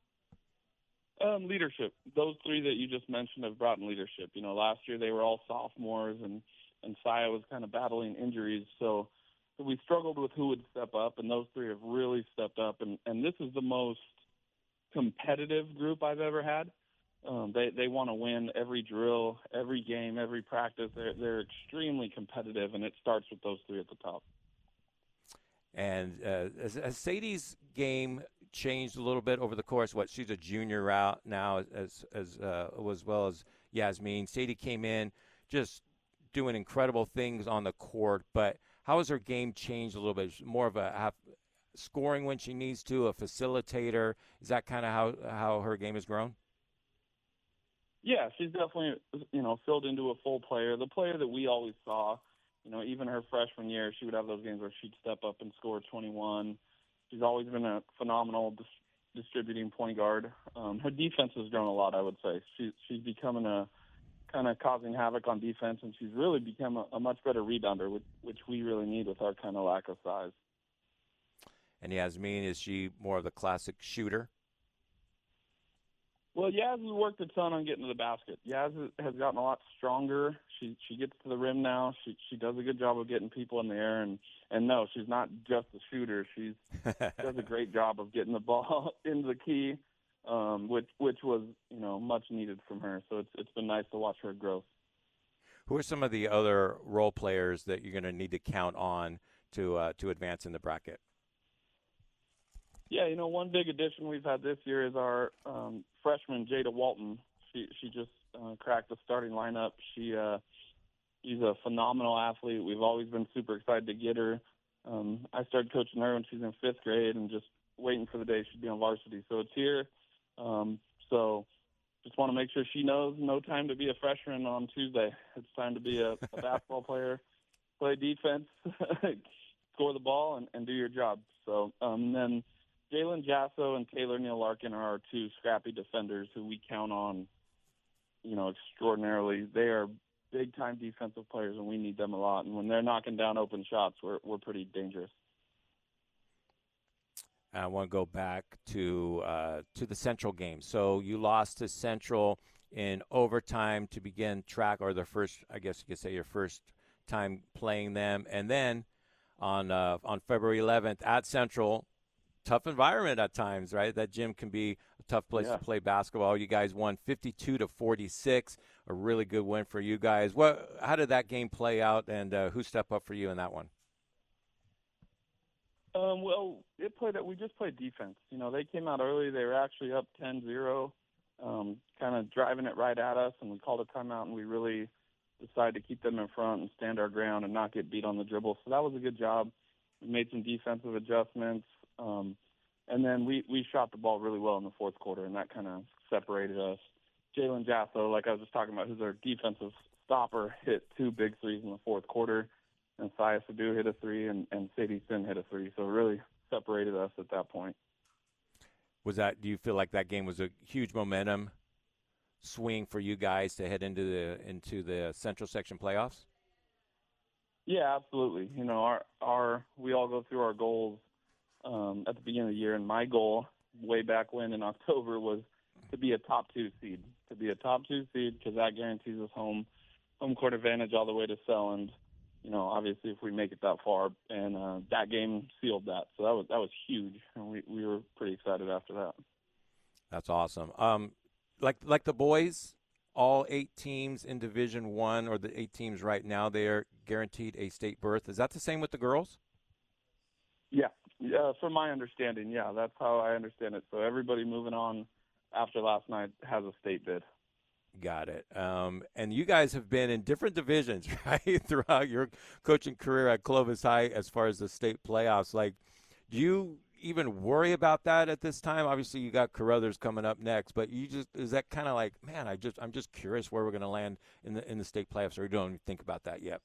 Leadership. Those 3 that you just mentioned have brought in leadership. Last year they were all sophomores, and Saya was kind of battling injuries, so we struggled with who would step up, and those 3 have really stepped up. And this is the most competitive group I've ever had. They want to win every drill, every game, every practice. They're extremely competitive, and it starts with those 3 at the top. And has Sadie's game changed a little bit over the course? She's a junior out now, as well as Yasmin. Sadie came in just doing incredible things on the court, but how has her game changed a little bit? More of a scoring when she needs to, a facilitator. Is that kind of how her game has grown? Yeah, she's definitely, filled into a full player. The player that we always saw, even her freshman year, she would have those games where she'd step up and score 21. She's always been a phenomenal distributing point guard. Her defense has grown a lot, I would say. She's becoming a kind of causing havoc on defense, and she's really become a much better rebounder, which we really need with our kind of lack of size. And Yasmin, is she more of the classic shooter? Well, Yaz has worked a ton on getting to the basket. Yaz has gotten a lot stronger. She gets to the rim now. She does a good job of getting people in the air. And no, she's not just a shooter. She does a great job of getting the ball into the key, which was, much needed from her. So it's been nice to watch her growth. Who are some of the other role players that you're going to need to count on to advance in the bracket? Yeah, one big addition we've had this year is our freshman Jada Walton. She just cracked the starting lineup. She's a phenomenal athlete. We've always been super excited to get her. I started coaching her when she's in 5th grade and just waiting for the day she'd be on varsity. So it's here. So just want to make sure she knows no time to be a freshman on Tuesday. It's time to be a basketball player, play defense, score the ball, and do your job. So then Jalen Jasso and Taylor Neal Larkin are our 2 scrappy defenders who we count on, extraordinarily. They are big-time defensive players, and we need them a lot. And when they're knocking down open shots, we're pretty dangerous. I want to go back to the Central game. So you lost to Central in overtime to begin track, or the first, I guess you could say, your first time playing them. And then on February 11th at Central, tough environment at times, right? That gym can be a tough place to play basketball. You guys won 52-46, a really good win for you guys. How did that game play out, and who stepped up for you in that one? Well, we just played defense. They came out early. They were actually up 10-0, kind of driving it right at us, and we called a timeout, and we really decided to keep them in front and stand our ground and not get beat on the dribble. So that was a good job. We made some defensive adjustments, and then we shot the ball really well in the fourth quarter, and that kind of separated us. Jalen Jasso, like I was just talking about, who's our defensive stopper, hit 2 big threes in the fourth quarter. And Saya Sadu hit a 3, and Sadie Sin hit a 3. So it really separated us at that point. Do you feel like that game was a huge momentum swing for you guys to head into the Central Section playoffs? Yeah, absolutely. We all go through our goals at the beginning of the year, and my goal way back when in October was to be a top 2 seed. To be a top 2 seed, because that guarantees us home court advantage all the way to Selland. Obviously, if we make it that far, and that game sealed that. So that was huge, and we were pretty excited after that. That's awesome. Like the boys, all 8 teams in Division I, or the 8 teams right now, they are guaranteed a state berth. Is that the same with the girls? Yeah. From my understanding, yeah, that's how I understand it. So everybody moving on after last night has a state bid. Got it. And you guys have been in different divisions, right, throughout your coaching career at Clovis High as far as the state playoffs. Like, do you even worry about that at this time? Obviously, you got Carruthers coming up next, but is that kind of like, man, I'm just curious where we're going to land in the state playoffs, or you don't even think about that yet?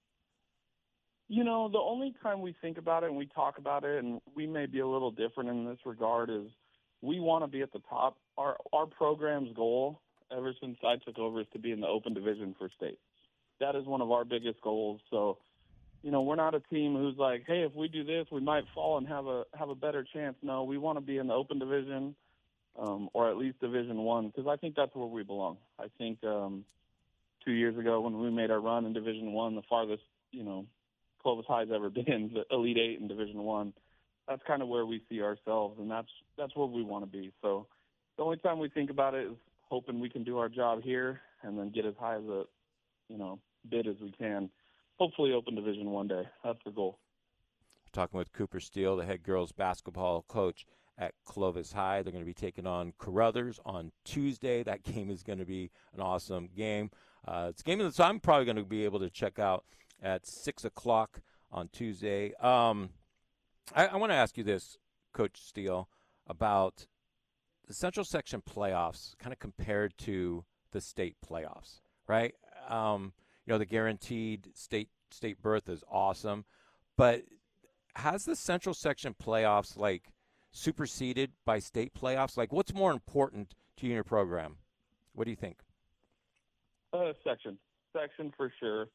The only time we think about it and we talk about it, and we may be a little different in this regard, is we want to be at the top. Our program's goal ever since I took over is to be in the open division for state. That is one of our biggest goals. So, we're not a team who's like, hey, if we do this, we might fall and have a better chance. No, we want to be in the open division, or at least Division I, because I think that's where we belong. I think 2 years ago when we made our run in Division I, the farthest, Clovis High's ever been, the Elite 8 in Division I, that's kind of where we see ourselves, and that's where we want to be. So the only time we think about it is hoping we can do our job here and then get as high as a, bid as we can. Hopefully open division one day. That's the goal. We're talking with Cooper Steele, the head girls basketball coach at Clovis High. They're going to be taking on Carruthers on Tuesday. That game is going to be an awesome game. It's a game that I'm probably going to be able to check out at 6 o'clock on Tuesday. I want to ask you this, Coach Steele, about the Central Section playoffs kind of compared to the state playoffs, right? The guaranteed state berth is awesome, but has the Central Section playoffs superseded by state playoffs? What's more important to you in your program? What do you think? Section for sure.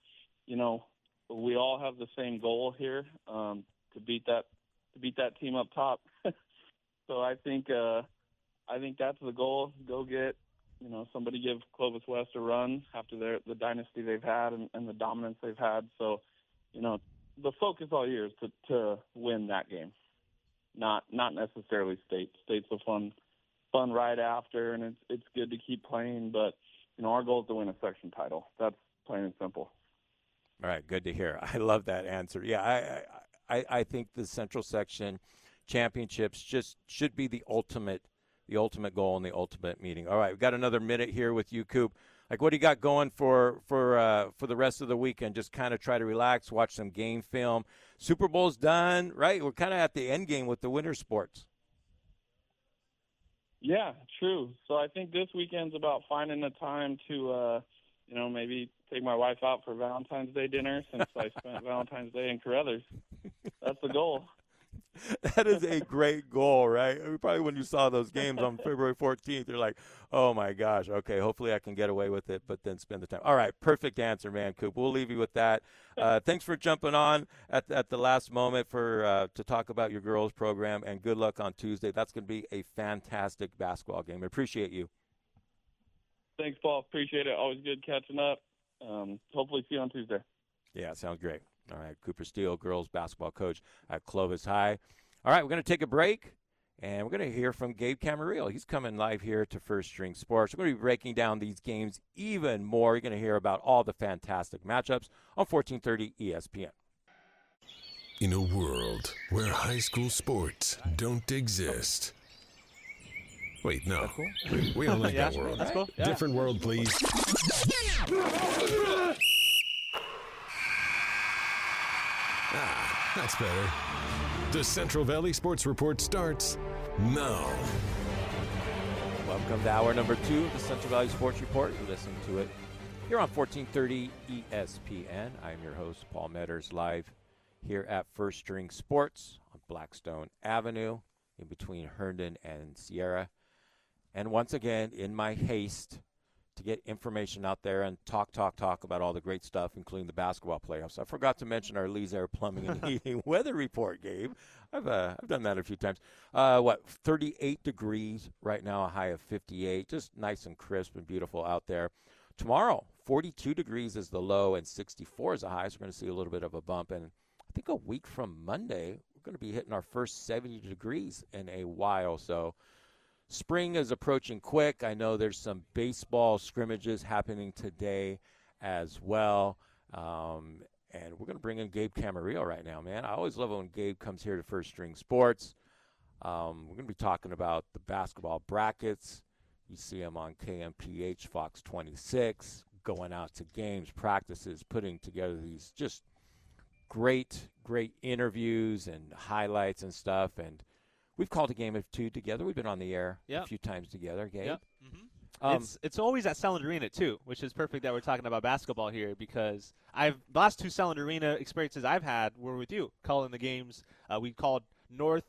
We all have the same goal here, to beat that team up top. So I think that's the goal. Go get, somebody give Clovis West a run after the dynasty they've had and the dominance they've had. So, the focus all year is to win that game, not necessarily state. State's a fun ride after, and it's good to keep playing. But, our goal is to win a section title. That's plain and simple. All right, good to hear. I love that answer. Yeah, I think the Central Section championships just should be the ultimate goal and the ultimate meeting. All right, we've got another minute here with you, Coop. Like, what do you got going for the rest of the weekend? Just kind of try to relax, watch some game film. Super Bowl's done, right? We're kind of at the end game with the winter sports. Yeah, true. So I think this weekend's about finding a time to, maybe take my wife out for Valentine's Day dinner since I spent Valentine's Day in Carruthers. That's the goal. That is a great goal, right? Probably when you saw those games on February 14th, you're like, oh, my gosh, okay, hopefully I can get away with it, but then spend the time. All right, perfect answer, man, Coop. We'll leave you with that. Thanks for jumping on at the last moment to talk about your girls' program, and good luck on Tuesday. That's going to be a fantastic basketball game. I appreciate you. Thanks, Paul. Appreciate it. Always good catching up. Hopefully see you on Tuesday. Yeah, sounds great. All right, Cooper Steele, girls basketball coach at Clovis High. All right, we're going to take a break, and we're going to hear from Gabe Camarillo. He's coming live here to First String Sports. We're going to be breaking down these games even more. You're going to hear about all the fantastic matchups on 1430 ESPN. In a world where high school sports don't exist. Wait, no. We don't like that world. That's cool. Yeah. Different world, please. That's better. The Central Valley Sports Report starts now. Welcome to hour number 2 of the Central Valley Sports Report. You listen to it here on 1430 ESPN. I'm your host, Paul Metters, live here at First String Sports on Blackstone Avenue in between Herndon and Sierra. And once again, in my haste to get information out there and talk about all the great stuff, including the basketball playoffs, I forgot to mention our Lee's Air Plumbing and Heating weather report, Gabe. I've done that a few times. 38 degrees right now, a high of 58. Just nice and crisp and beautiful out there. Tomorrow, 42 degrees is the low and 64 is the high, so we're going to see a little bit of a bump. And I think a week from Monday, we're going to be hitting our first 70 degrees in a while. So spring is approaching quick. I know there's some baseball scrimmages happening today as well. And we're going to bring in Gabe Camarillo right now, man. I always love it when Gabe comes here to First String Sports. We're going to be talking about the basketball brackets. You see him on KMPH, Fox 26, going out to games, practices, putting together these just great interviews and highlights and stuff. And we've called a game of two together. We've been on the air a few times together, Gabe. Yep. Mm-hmm. It's always at Selland Arena, too, which is perfect that we're talking about basketball here because the last 2 Selland Arena experiences I've had were with you, calling the games. We called North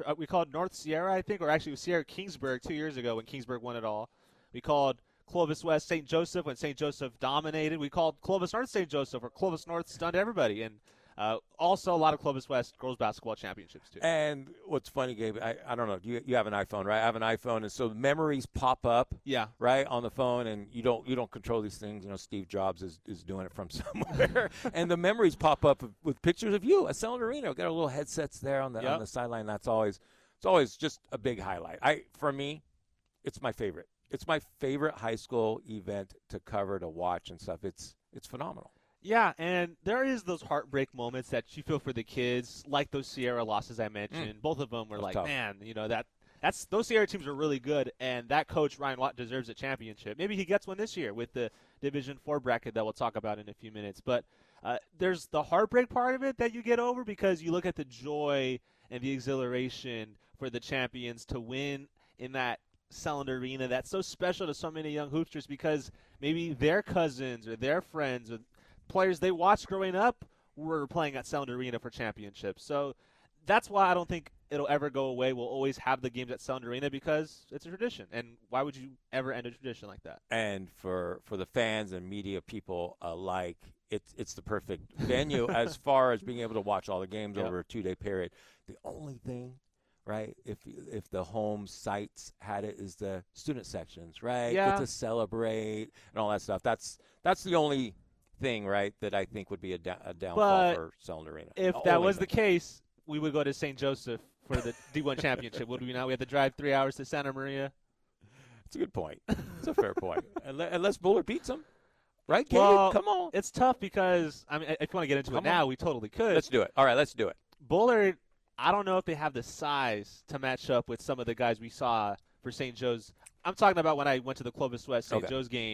Sierra, I think, or actually it was Sierra Kingsburg 2 years ago when Kingsburg won it all. We called Clovis West St. Joseph when St. Joseph dominated. We called Clovis North St. Joseph, or Clovis North stunned everybody. And also a lot of Clovis West girls basketball championships, too. And what's funny, Gabe, I don't know, you have an iPhone, right? I have an iPhone, and so memories pop up, right, on the phone, and you don't control these things. You know, Steve Jobs is doing it from somewhere. And the memories pop up with pictures of you at Selland Arena. We've got our little headsets there on the sideline. It's always just a big highlight. For me, it's my favorite. It's my favorite high school event to cover, to watch and stuff. It's phenomenal. Yeah, and there is those heartbreak moments that you feel for the kids, like those Sierra losses I mentioned. Both of them were like, tough. Man, you know, that's those Sierra teams are really good, and that coach, Ryan Watt, deserves a championship. Maybe he gets one this year with the Division IV bracket that we'll talk about in a few minutes. But there's the heartbreak part of it that you get over because you look at the joy and the exhilaration for the champions to win in that Selland Arena. That's so special to so many young hoopsters because maybe their cousins or their friends or players they watched growing up were playing at Selland Arena for championships. So that's why I don't think it'll ever go away. We'll always have the games at Selland Arena because it's a tradition. And why would you ever end a tradition like that? And for the fans and media people alike, it's the perfect venue as far as being able to watch all the games over a 2-day period. The only thing, right, if the home sites had it, is the student sections, right? Get to celebrate and all that stuff. That's the only thing, right, that I think would be a downfall for Selland Arena. If that was the case, we would go to St. Joseph for the D1 championship, would we not? We had to drive 3 hours to Santa Maria. It's a good point. It's a fair point. Unless Bullard beats them, right, Gabe? Well, come on. It's tough because, I mean, if you want to get into it now, we totally could. Let's do it. All right, let's do it. Bullard, I don't know if they have the size to match up with some of the guys we saw for St. Joe's. I'm talking about when I went to the Clovis West St. Joe's game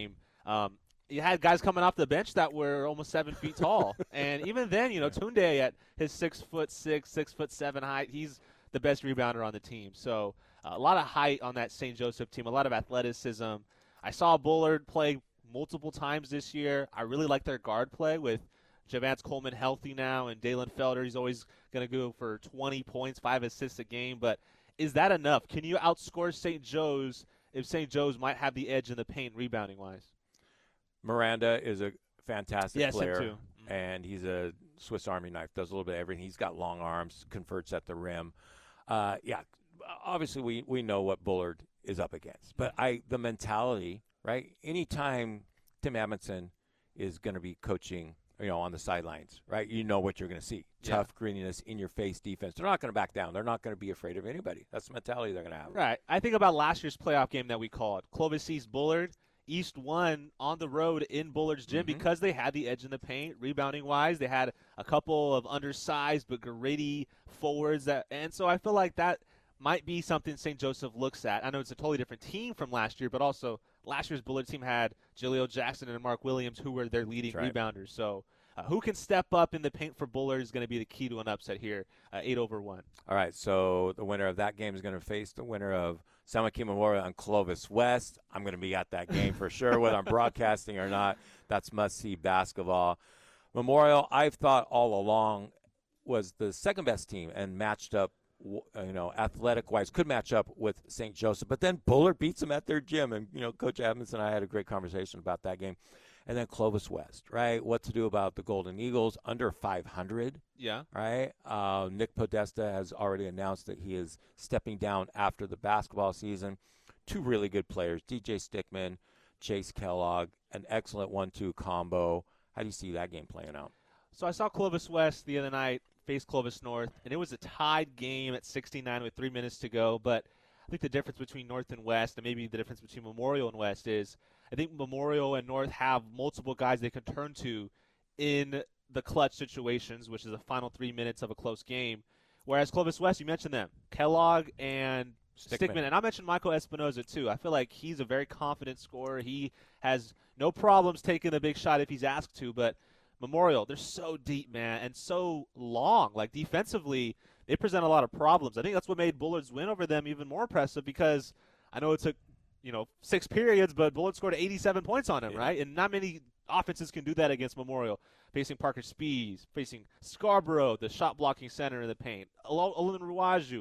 You had guys coming off the bench that were almost 7 feet tall. And even then, Tunde at his 6'6", 6'7" height, he's the best rebounder on the team. So a lot of height on that St. Joseph team, a lot of athleticism. I saw Bullard play multiple times this year. I really like their guard play with Javance Coleman healthy now, and Dalen Felder, he's always going to go for 20 points, 5 assists a game. But is that enough? Can you outscore St. Joe's if St. Joe's might have the edge in the paint rebounding-wise? Miranda is a fantastic player, him too. And he's a Swiss Army knife, does a little bit of everything. He's got long arms, converts at the rim. Obviously we know what Bullard is up against. But the mentality, right, anytime Tim Amundsen is going to be coaching on the sidelines, right? You know what you're going to see. Tough, grittiness, in-your-face defense. They're not going to back down. They're not going to be afraid of anybody. That's the mentality they're going to have. Right. I think about last year's playoff game that we called. Clovis East Bullard. East won on the road in Bullard's gym because they had the edge in the paint. Rebounding-wise, they had a couple of undersized but gritty forwards. And so I feel like that might be something St. Joseph looks at. I know it's a totally different team from last year, but also last year's Bullard team had Jaleel Jackson and Mark Williams, who were their leading rebounders. So who can step up in the paint for Bullard is going to be the key to an upset here, 8-1. All right, so the winner of that game is going to face the winner of San Joaquin Memorial and Clovis West. I'm going to be at that game for sure, whether I'm broadcasting or not. That's must-see basketball. Memorial, I've thought all along, was the second-best team and matched up, athletic-wise, could match up with St. Joseph. But then Bullard beats them at their gym, and, Coach Evans and I had a great conversation about that game. And then Clovis West, right? What to do about the Golden Eagles, under 500. Yeah. Right? Nick Podesta has already announced that he is stepping down after the basketball season. Two really good players, DJ Stickman, Chase Kellogg, an excellent 1-2 combo. How do you see that game playing out? So I saw Clovis West the other night face Clovis North, and it was a tied game at 69 with 3 minutes to go. But I think the difference between North and West, and maybe the difference between Memorial and West, is I think Memorial and North have multiple guys they can turn to in the clutch situations, which is the final 3 minutes of a close game. Whereas Clovis West, you mentioned them, Kellogg and Stickman. And I mentioned Michael Espinoza, too. I feel like he's a very confident scorer. He has no problems taking a big shot if he's asked to. But Memorial, they're so deep, man, and so long. Like, defensively, they present a lot of problems. I think that's what made Bullard's win over them even more impressive because I know it took 6 periods, but Bullard scored 87 points on him, right? And not many offenses can do that against Memorial. Facing Parker Spees, facing Scarborough, the shot-blocking center in the paint, Olin Ruaju,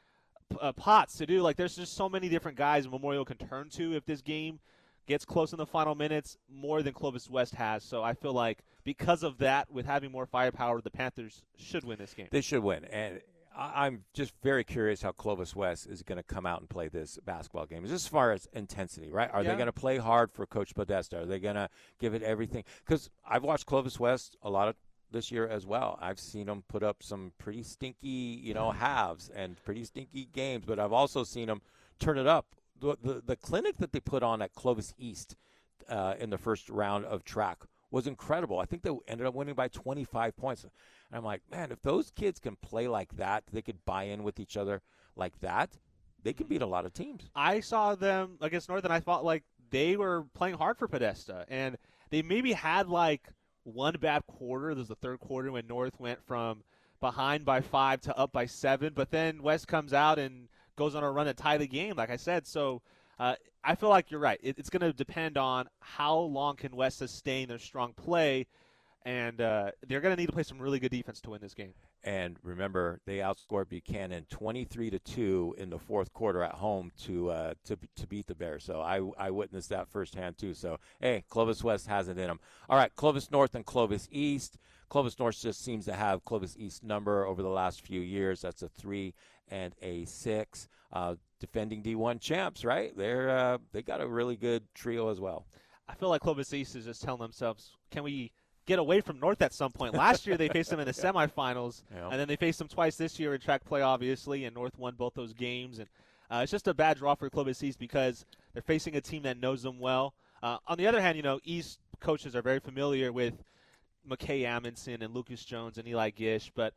Potts to do. Like, there's just so many different guys Memorial can turn to if this game gets close in the final minutes, more than Clovis West has. So I feel like because of that, with having more firepower, the Panthers should win this game. They should win. And I'm just very curious how Clovis West is going to come out and play this basketball game. Just as far as intensity, right? Are they going to play hard for Coach Podesta? Are they going to give it everything? Because I've watched Clovis West a lot of this year as well. I've seen them put up some pretty stinky, halves and pretty stinky games, but I've also seen them turn it up. The clinic that they put on at Clovis East in the first round of track was incredible. I think they ended up winning by 25 points. And I'm like, man, if those kids can play like that, they could buy in with each other like that, they could beat a lot of teams. I saw them against North, and I thought, like, they were playing hard for Podesta. And they maybe had, like, one bad quarter. This was the third quarter when North went from behind by 5 to up by 7. But then West comes out and goes on a run to tie the game, like I said. So I feel like you're right. It's going to depend on how long can West sustain their strong play, and they're going to need to play some really good defense to win this game. And remember, they outscored Buchanan 23-2 in the fourth quarter at home to beat the Bears. So I witnessed that firsthand too. So hey, Clovis West has it in them. All right, Clovis North and Clovis East. Clovis North just seems to have Clovis East number over the last few years. That's a 3 and a 6. Defending D1 champs, right? They got a really good trio as well. I feel like Clovis East is just telling themselves, can we get away from North at some point? Last year they faced them in the semifinals, and then they faced them twice this year in track play, obviously, and North won both those games. And it's just a bad draw for Clovis East because they're facing a team that knows them well. On the other hand, East coaches are very familiar with McKay Amundsen and Lucas Jones and Eli Gish, but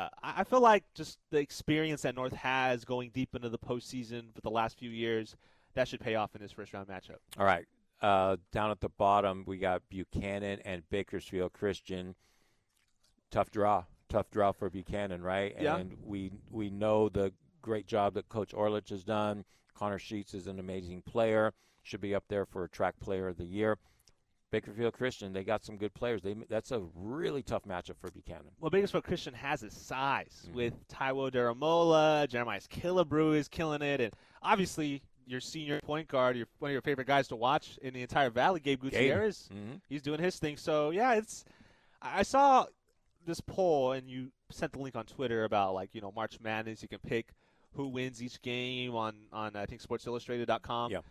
I feel like just the experience that North has going deep into the postseason for the last few years, that should pay off in this first-round matchup. All right. down at the bottom, we got Buchanan and Bakersfield Christian. Tough draw for Buchanan, right? Yeah. And we know the great job that Coach Orlich has done. Connor Sheets is an amazing player. Should be up there for track player of the year. Bakersfield Christian, they got some good players. That's a really tough matchup for Buchanan. Well, Bakersfield Christian has his size with Taiwo Daramola, Jeremiah Killebrew is killing it, and obviously your senior point guard, one of your favorite guys to watch in the entire Valley, Gabe Gutierrez. He's doing his thing. So, yeah, I saw this poll, and you sent the link on Twitter about, March Madness. You can pick who wins each game on I think, SportsIllustrated.com. Yeah.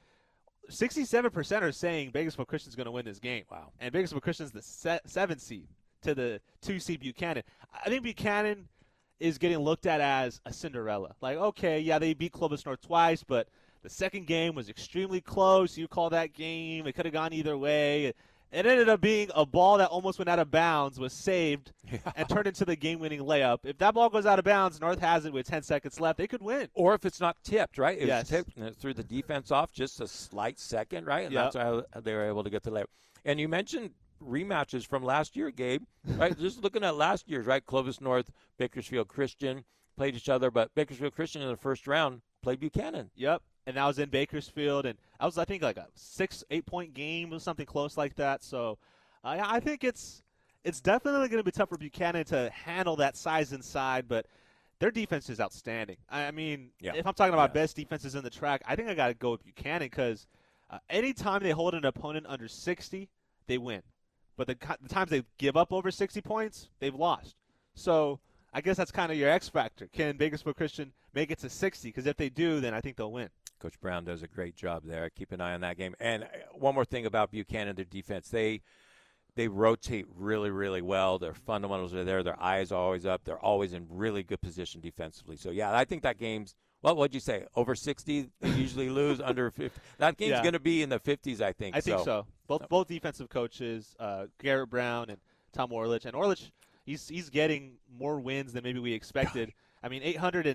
67% are saying Bakersfield Christian's going to win this game. Wow. And Bakersfield Christian's the 7th seed to the 2 seed Buchanan. I think Buchanan is getting looked at as a Cinderella. Like, okay, yeah, they beat Clovis North twice, but the second game was extremely close. You call that game. It could have gone either way. It ended up being a ball that almost went out of bounds, was saved, and turned into the game-winning layup. If that ball goes out of bounds, North has it with 10 seconds left, they could win. Or if it's not tipped, right? It Yes. was tipped and it threw the defense off just a slight second, right? And that's how they were able to get the layup. And you mentioned rematches from last year, Gabe, right? Just looking at last year's, right? Clovis North, Bakersfield Christian played each other, but Bakersfield Christian in the first round played Buchanan. Yep. And that was in Bakersfield, and that was, I think, like a 6-8-point game or something close like that. So I think it's definitely going to be tough for Buchanan to handle that size inside, but their defense is outstanding. I mean, if I'm talking about best defenses in the track, I think I got to go with Buchanan because anytime they hold an opponent under 60, they win. But the times they give up over 60 points, they've lost. So I guess that's kind of your X factor. Can Bakersfield Christian make it to 60? Because if they do, then I think they'll win. Coach Brown does a great job there. Keep an eye on that game. And one more thing about Buchanan, their defense, they rotate really, really well. Their fundamentals are there. Their eyes are always up. They're always in really good position defensively. So, yeah, I think that game's, what'd you say, over 60? They usually lose under 50. That game's going to be in the 50s, I think. I think so. Both defensive coaches, Garrett Brown and Tom Orlich. And Orlich, he's getting more wins than maybe we expected. I mean,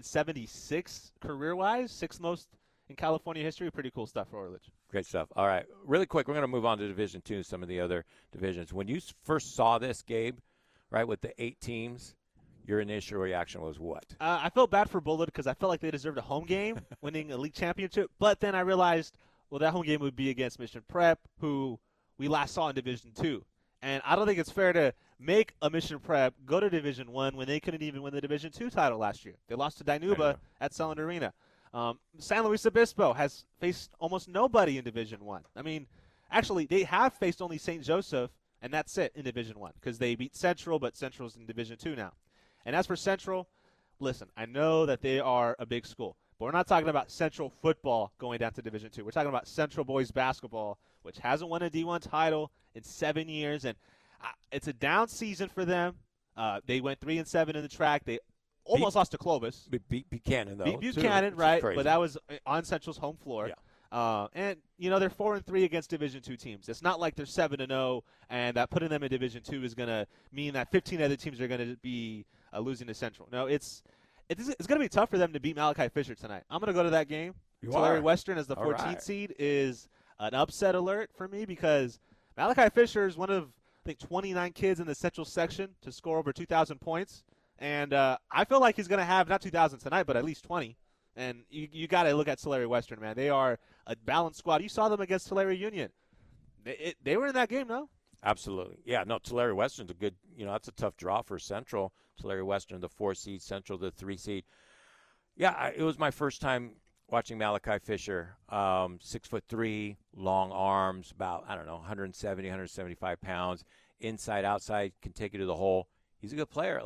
876 career-wise, 6th most in California history. Pretty cool stuff for Orlich. Great stuff. All right, really quick, we're going to move on to Division II, some of the other divisions. When you first saw this, Gabe, right, with the 8 teams, your initial reaction was what? I felt bad for Bullitt because I felt like they deserved a home game, winning a league championship. But then I realized, well, that home game would be against Mission Prep, who we last saw in Division II. And I don't think it's fair to make a Mission Prep go to Division I when they couldn't even win the Division II title last year. They lost to Dinuba at Selland Arena. San Luis Obispo has faced almost nobody in Division I. I mean, actually, they have faced only St. Joseph, and that's it in Division I because they beat Central, but Central's in Division II now. And as for Central, listen, I know that they are a big school, but we're not talking about Central football going down to Division II. We're talking about Central boys basketball, which hasn't won a D1 title in 7 years, and it's a down season for them. They went 3-7 in the track. They almost lost to Clovis. Beat Buchanan, though. Beat Buchanan, right, but that was on Central's home floor. Yeah. And, they're 4-3 against Division II teams. It's not like they're 7-0, and that putting them in Division II is going to mean that 15 other teams are going to be losing to Central. No, it's going to be tough for them to beat Malachi Fisher tonight. I'm going to go to that game. Tulare Western as the 14th seed is an upset alert for me because Malachi Fisher is one of, I think, 29 kids in the Central section to score over 2,000 points. And I feel like he's going to have not 2,000 tonight, but at least 20. And you got to look at Tulare Western, man. They are a balanced squad. You saw them against Tulare Union. They were in that game, no? Absolutely. Yeah, no, Tulare Western's a good, that's a tough draw for Central. Tulare Western, the 4 seed, Central, the 3 seed. Yeah, it was my first time watching Malachi Fisher. 6'3", long arms, about, 170, 175 pounds. Inside, outside, can take you to the hole. He's a good player.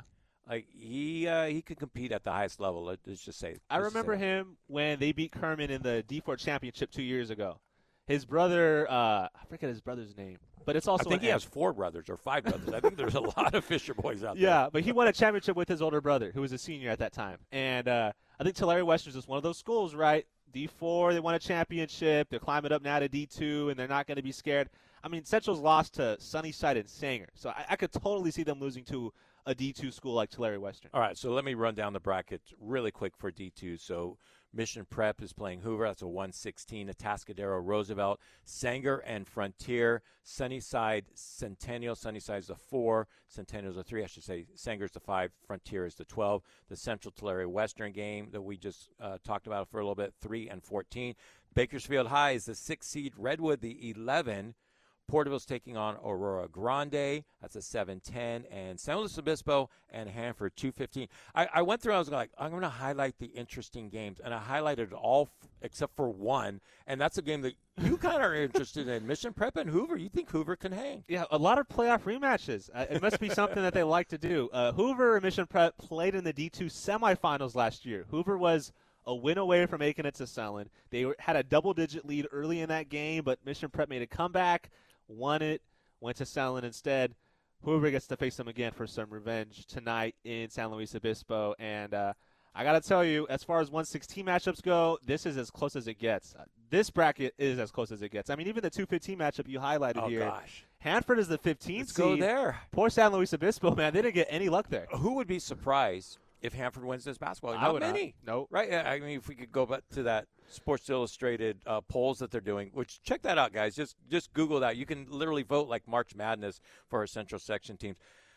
He could compete at the highest level. Let's just say. I remember him when they beat Kerman in the D4 championship 2 years ago. His brother, I forget his brother's name, but it's also. I think he has 4 brothers or 5 brothers. I think there's a lot of Fisher boys out there. Yeah, but he won a championship with his older brother, who was a senior at that time. And I think Tulare Western is one of those schools, right? D4, they won a championship. They're climbing up now to D2, and they're not going to be scared. I mean, Central's lost to Sunnyside and Sanger, so I could totally see them losing to a D2 school like Tulare Western. All right, so let me run down the brackets really quick for D2. So Mission Prep is playing Hoover. That's a 1:16. Atascadero, Roosevelt, Sanger and Frontier, Sunnyside, Centennial. Sunnyside's the 4, Centennial's the 3. I should say Sanger's the 5, Frontier is the 12. The Central Tulare Western game that we just talked about for a little bit, 3 and 14. Bakersfield High is the 6 seed. Redwood, the 11. Porterville's taking on Aurora Grande. That's a 7-10. And San Luis Obispo and Hanford, 2:15. I went through, I was like, I'm going to highlight the interesting games. And I highlighted all except for one. And that's a game that you kind of are interested in. Mission Prep and Hoover. You think Hoover can hang? Yeah, a lot of playoff rematches. It must be something that they like to do. Hoover and Mission Prep played in the D2 semifinals last year. Hoover was a win away from making it to Selland. They had a double-digit lead early in that game, but Mission Prep made a comeback, won it, went to Selland instead. Hoover gets to face them again for some revenge tonight in San Luis Obispo. And I got to tell you, as far as 116 matchups go, this is as close as it gets. This bracket is as close as it gets. I mean, even the 215 matchup you highlighted here. Oh, gosh. Hanford is the 15th Let's seed. Go there. Poor San Luis Obispo, man. They didn't get any luck there. Who would be surprised if Hanford wins this basketball? Not many. Nope. Right? I mean, if we could go back to that Sports Illustrated polls that they're doing, which check that out, guys. Just Google that. You can literally vote like March Madness for our Central Section teams.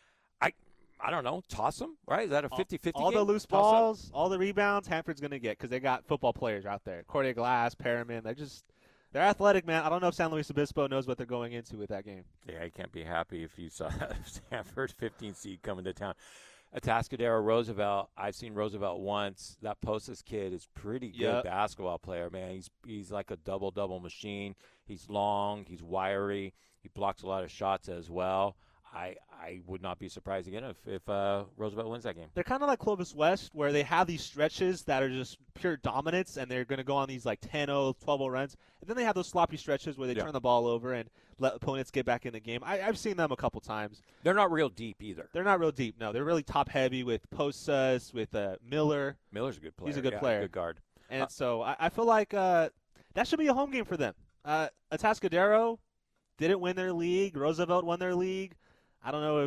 I don't know. Toss them, right? Is that a 50-50 All game? the loose balls, all the rebounds, Hanford's going to get because they got football players out there. Corday Glass, Perriman. They're athletic, man. I don't know if San Luis Obispo knows what they're going into with that game. Yeah, I can't be happy if you saw Hanford 15 seed coming to town. Atascadero, Roosevelt. I've seen Roosevelt once. That Posas kid is pretty good basketball player, man. He's like a double-double machine. He's long. He's wiry. He blocks a lot of shots as well. I would not be surprised again if Roosevelt wins that game. They're kind of like Clovis West, where they have these stretches that are just pure dominance, and they're going to go on these like 10-0, 12-0 runs. And then they have those sloppy stretches where they turn the ball over and let opponents get back in the game. I've seen them a couple times. They're not real deep either. They're not real deep, no. They're really top-heavy with Posas, with Miller. Miller's a good player. He's a good player. Good guard. And so I feel like that should be a home game for them. Atascadero didn't win their league. Roosevelt won their league. I don't know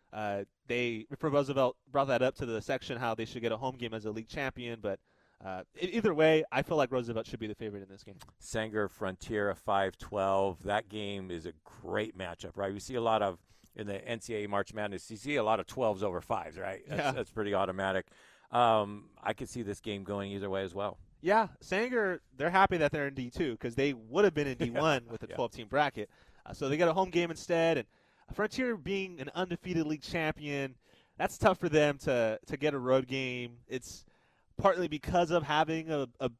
if Roosevelt brought that up to the section, how they should get a home game as a league champion, but either way, I feel like Roosevelt should be the favorite in this game. Sanger, Frontier, 5-12. That game is a great matchup, right? We see a lot of, in the NCAA March Madness, you see a lot of 12s over 5s, right? That's pretty automatic. I could see this game going either way as well. Yeah, Sanger, they're happy that they're in D2 because they would have been in D1 with a 12-team bracket. So they get a home game instead, and Frontier being an undefeated league champion, that's tough for them to get a road game. It's partly because of having a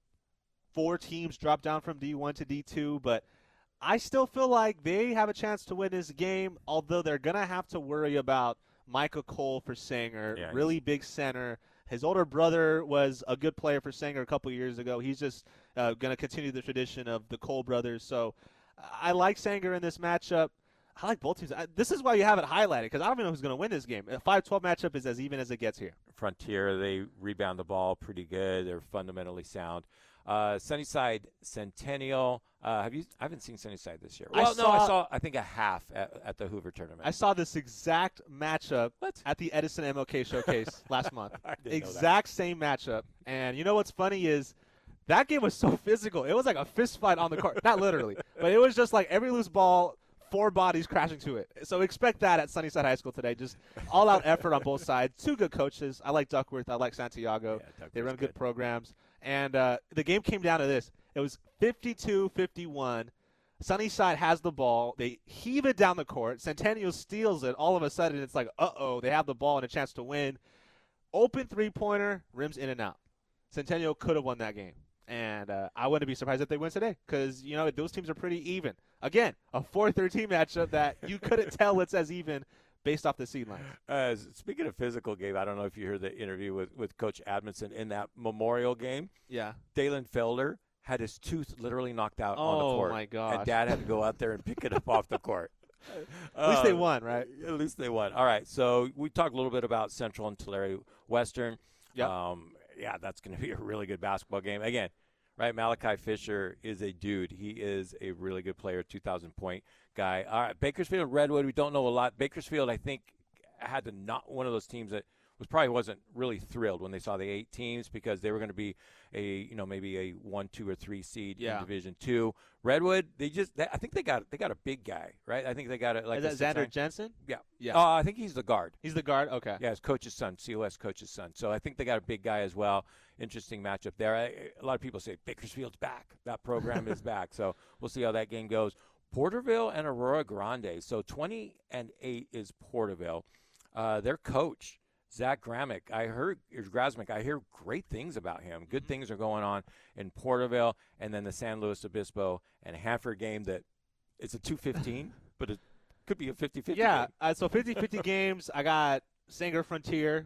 4 teams drop down from D1 to D2, but I still feel like they have a chance to win this game, although they're going to have to worry about Micah Cole for Sanger, really big center. His older brother was a good player for Sanger a couple years ago. He's just going to continue the tradition of the Cole brothers. So I like Sanger in this matchup. I like both teams. This is why you have it highlighted, because I don't even know who's going to win this game. A 5-12 matchup is as even as it gets here. Frontier, they rebound the ball pretty good. They're fundamentally sound. Sunnyside, Centennial. I haven't seen Sunnyside this year. I saw I think a half at the Hoover tournament. I saw this exact matchup at the Edison MLK Showcase last month. Exact same matchup. And you know what's funny is that game was so physical. It was like a fist fight on the court. Not literally, but it was just like every loose ball, 4 bodies crashing to it. So expect that at Sunnyside High School today. Just all-out effort on both sides. 2 good coaches. I like Duckworth. I like Santiago. They run good programs. And the game came down to this. It was 52-51. Sunnyside has the ball. They heave it down the court. Centennial steals it. All of a sudden, it's like, uh-oh, they have the ball and a chance to win. Open three-pointer, rims in and out. Centennial could have won that game. And I wouldn't be surprised if they win today because, those teams are pretty even. Again, a 4-13 matchup that you couldn't tell it's as even based off the seed line. Speaking of physical game, I don't know if you heard the interview with Coach Admonson in that Memorial game. Yeah. Dalen Felder had his tooth literally knocked out on the court. Oh, my gosh. And Dad had to go out there and pick it up off the court. At least they won, right? At least they won. All right, so we talked a little bit about Central and Tulare Western. Yep. That's going to be a really good basketball game. Again, right, Malachi Fisher is a dude. He is a really good player, 2,000-point guy. All right, Bakersfield, Redwood, we don't know a lot. Bakersfield, I think, had to not one of those teams that wasn't really thrilled when they saw the 8 teams because they were going to be maybe a 1, 2, or 3 seed in Division II. Redwood, I think they got a big guy, right? I think they got it like. Is that Xander Jensen? Yeah. Yeah. I think he's the guard. He's the guard. Okay. Yeah, his coach's son, COS coach's son. So I think they got a big guy as well. Interesting matchup there. A lot of people say Bakersfield's back. That program is back. So we'll see how that game goes. Porterville and Aurora Grande. So 20-8 is Porterville. Their coach, Zach Gramick, I hear great things about him. Good things are going on in Porterville, and then the San Luis Obispo and Hanford game that it's a 2-15, but it could be a 50-50 Yeah, game. So 50-50 games. I got Sanger Frontier.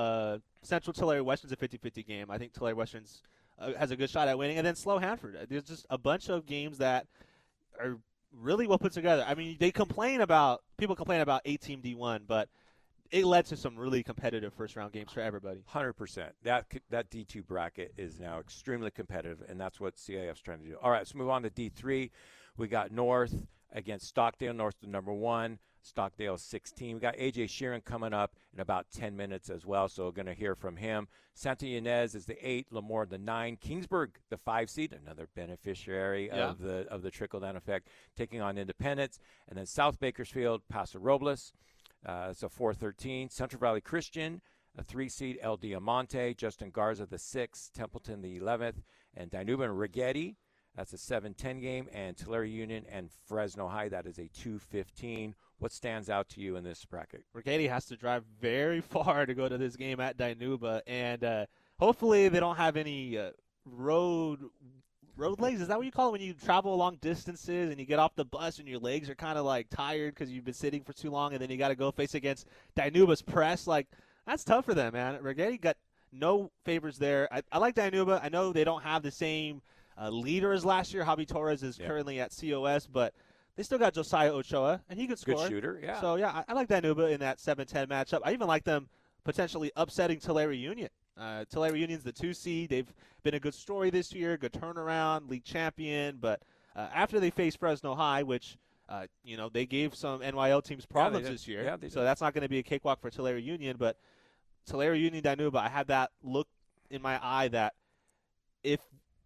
Central Tulare Western's a 50-50 game. I think Tulare Western's has a good shot at winning. And then Slow Hanford. There's just a bunch of games that are really well put together. I mean, people complain about 8-team D1, but it led to some really competitive first-round games for everybody. 100%. That D2 bracket is now extremely competitive, and that's what CIF's trying to do. All right, let's move on to D3. We got North against Stockdale. North the number 1. Stockdale 16. We got A.J. Sheeran coming up in about 10 minutes as well, so we're going to hear from him. Santa Ynez is the 8, Lemoore the 9. Kingsburg, the 5 seed, another beneficiary of the trickle-down effect, taking on Independence. And then South Bakersfield, Paso Robles. It's a 4-13. Central Valley Christian, a 3 seed, El Diamante. Justin Garza, the 6th. Templeton, the 11th. And Dinuba and Rigetti, that's a 7-10 game. And Tulare Union and Fresno High, that is a 2-15. What stands out to you in this bracket? Rigetti has to drive very far to go to this game at Dinuba, and hopefully they don't have any road legs. Is that what you call it when you travel long distances and you get off the bus and your legs are kind of like tired because you've been sitting for too long, and then you got to go face against Dinuba's press? Like, that's tough for them, man. Rigetti got no favors there. I like Dinuba. I know they don't have the same leader as last year. Javi Torres is currently at COS, but they still got Josiah Ochoa, and he could score. Good shooter, yeah. So, yeah, I like Dinuba in that 7-10 matchup. I even like them potentially upsetting Tulare Union. Tulare Union's the 2 seed. They've been a good story this year, good turnaround, league champion. But after they faced Fresno High, which, they gave some NYL teams problems this year. Yeah, so that's not going to be a cakewalk for Tulare Union. But Tulare Union, Dinuba, I have that look in my eye that if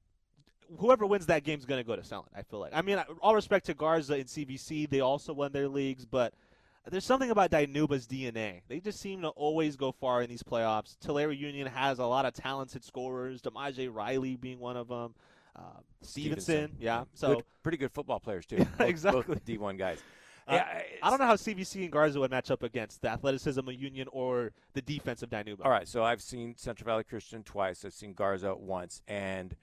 whoever wins that game is going to go to Selland, I feel like. I mean, all respect to Garza and CVC. They also won their leagues, but there's something about Dinuba's DNA. They just seem to always go far in these playoffs. Tulare Union has a lot of talented scorers, Demaje Riley being one of them, Stevenson. Yeah. So pretty good football players, too. Exactly. Both D1 guys. I don't know how CVC and Garza would match up against the athleticism of Union or the defense of Dinuba. All right, so I've seen Central Valley Christian twice. I've seen Garza once. And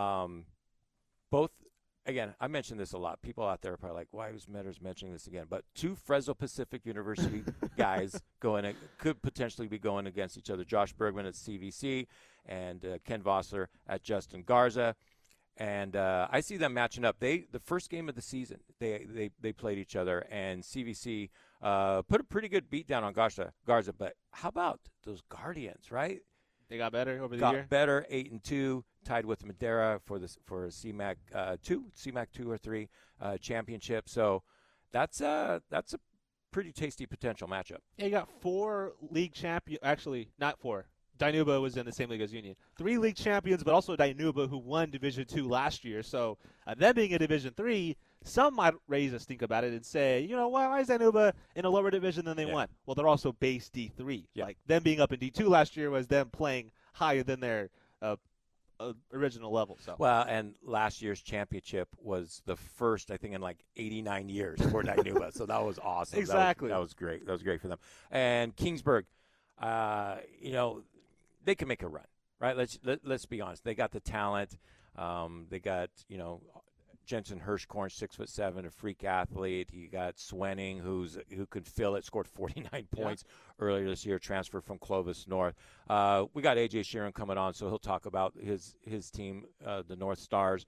both, again, I mentioned this a lot. People out there are probably like, why is Metters mentioning this again? But 2 Fresno Pacific University guys could potentially be going against each other. Josh Bergman at CVC and Ken Vossler at Justin Garza. And I see them matching up. The first game of the season, they played each other, and CVC put a pretty good beat down on Garza. But how about those Guardians, right? They got better over the got year. Got better, 8-2, tied with Madera for CMAC 2 or 3 championship. So that's a pretty tasty potential matchup. Yeah, you got 4 league champions. Actually, not 4. Dinuba was in the same league as Union. 3 league champions, but also Dinuba, who won Division II last year. So them being in Division III, some might raise a stink about it and say, why is Dinuba in a lower division than they won? Well, they're also base D3. Yeah. Like them being up in D2 last year was them playing higher than their original level. So. Well, and last year's championship was the first, I think, in like 89 years for Dinuba. So that was awesome. Exactly. That was great. That was great for them. And Kingsburg, they can make a run, right? Let's be honest. They got the talent. They got Jensen Hirschkorn, 6'7", a freak athlete. You got Swenning, who could fill it. Scored 49 points earlier this year. Transferred from Clovis North. We got A.J. Sheeran coming on, so he'll talk about his team, the North Stars.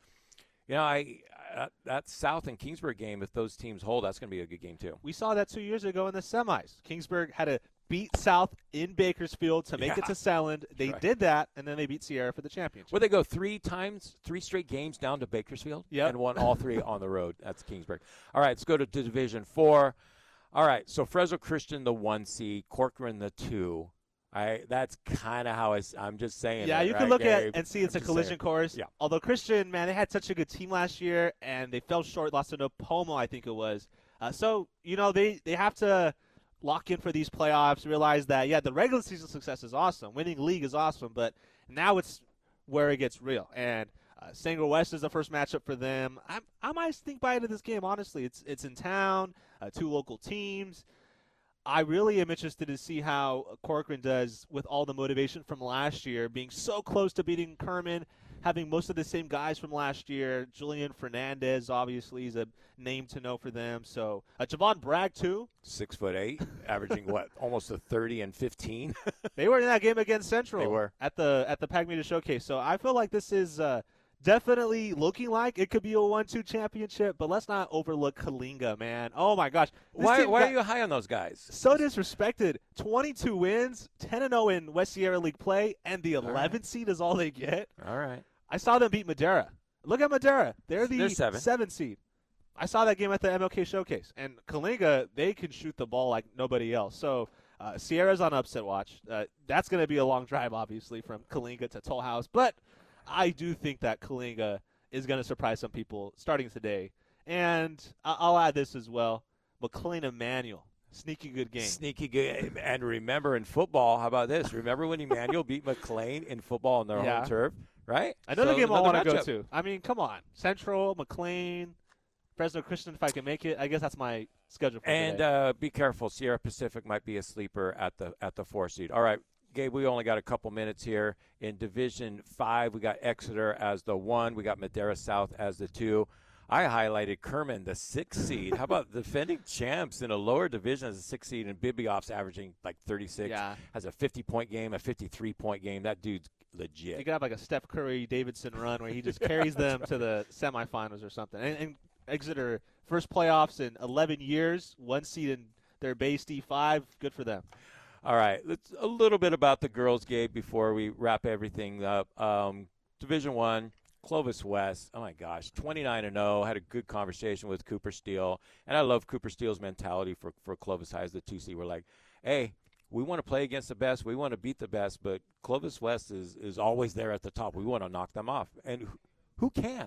That South and Kingsburg game, if those teams hold, that's going to be a good game too. We saw that 2 years ago in the semis. Kingsburg had to beat South in Bakersfield to make it to Selland. They did that, and then they beat Sierra for the championship. Well, they go 3 straight games down to Bakersfield and won all 3 on the road. That's Kingsburg. All right, let's go to Division 4. All right, so Fresno Christian, the 1 seed, Corcoran, the 2. That's kind of how I'm just saying. Yeah, that, you right, can look Gabe? at and see it's a collision course. Yeah. Although Christian, man, they had such a good team last year, and they fell short, lost to Nopomo, I think it was. So, they have to lock in for these playoffs, realize that, the regular season success is awesome. Winning league is awesome, but now it's where it gets real. And Sanger West is the first matchup for them. I might think by into this game, honestly. It's in town, two local teams. I really am interested to see how Corcoran does with all the motivation from last year, being so close to beating Kerman, having most of the same guys from last year. Julian Fernandez, obviously, is a name to know for them. So Javon Bragg, too. 6'8", averaging what? Almost a 30 and 15. They were in that game against Central. They were at the Pac Media Showcase. So I feel like this is definitely looking like it could be a 1-2 championship, but let's not overlook Kalinga, man. Oh, my gosh. Why are you high on those guys? So disrespected. 22 wins, 10-0 in West Sierra League play, and the 11th seed is all they get. All right. I saw them beat Madera. Look at Madera. They're the 7th seed. I saw that game at the MLK Showcase. And Kalinga, they can shoot the ball like nobody else. So Sierra's on upset watch. That's going to be a long drive, obviously, from Kalinga to Toll House. But I do think that Kalinga is going to surprise some people starting today. And I'll add this as well. McLean Emmanuel, sneaky good game. Sneaky good. And remember in football, how about this? Remember when Emmanuel beat McLean in football on their home turf, right? Another game I want to go to. I mean, come on. Central, McLean, Fresno Christian, if I can make it. I guess that's my schedule for today. And be careful. Sierra Pacific might be a sleeper at the 4 seed. All right. Gabe, we only got a couple minutes here. In Division 5, we got Exeter as the 1. We got Madera South as the 2. I highlighted Kerman, the 6 seed. How about defending champs in a lower division as a 6 seed, and Bibioff's averaging like 36. Yeah. Has a 50-point game, a 53-point game. That dude's legit. He could have like a Steph Curry Davidson run where he just carries them to the semifinals or something. And Exeter, first playoffs in 11 years, 1 seed in their base D5. Good for them. All right, let's a little bit about the girls' game before we wrap everything up. Division 1, Clovis West. Oh, my gosh, 29-0. Had a good conversation with Cooper Steele. And I love Cooper Steele's mentality for Clovis High as the 2C. We're like, hey, we want to play against the best. We want to beat the best. But Clovis West is always there at the top. We want to knock them off. And who can?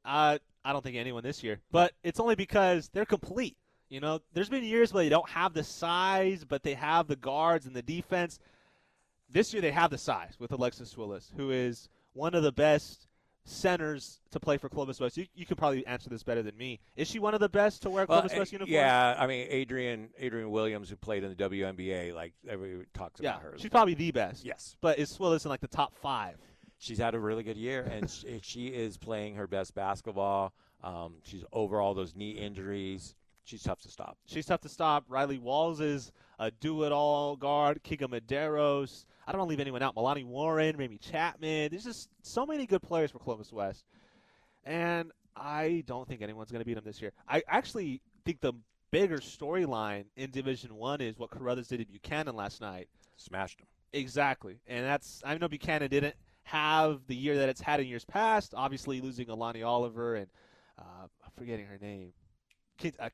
I don't think anyone this year. But it's only because they're complete. There's been years where they don't have the size, but they have the guards and the defense. This year they have the size with Alexis Willis, who is one of the best centers to play for Clovis West. You can probably answer this better than me. Is she one of the best to wear Clovis West uniforms? Yeah, I mean, Adrian Williams, who played in the WNBA, like everybody talks about her. She's probably the best. Yes. But is Willis in like the top 5? She's had a really good year, and she is playing her best basketball. She's over all those knee injuries. She's tough to stop. Riley Walls is a do-it-all guard. Kiga Medeiros. I don't want to leave anyone out. Milani Warren, Mamie Chapman. There's just so many good players for Clovis West. And I don't think anyone's going to beat them this year. I actually think the bigger storyline in Division 1 is what Carruthers did at Buchanan last night. Smashed them. Exactly. And I know Buchanan didn't have the year that it's had in years past, obviously losing Alani Oliver and I'm forgetting her name. I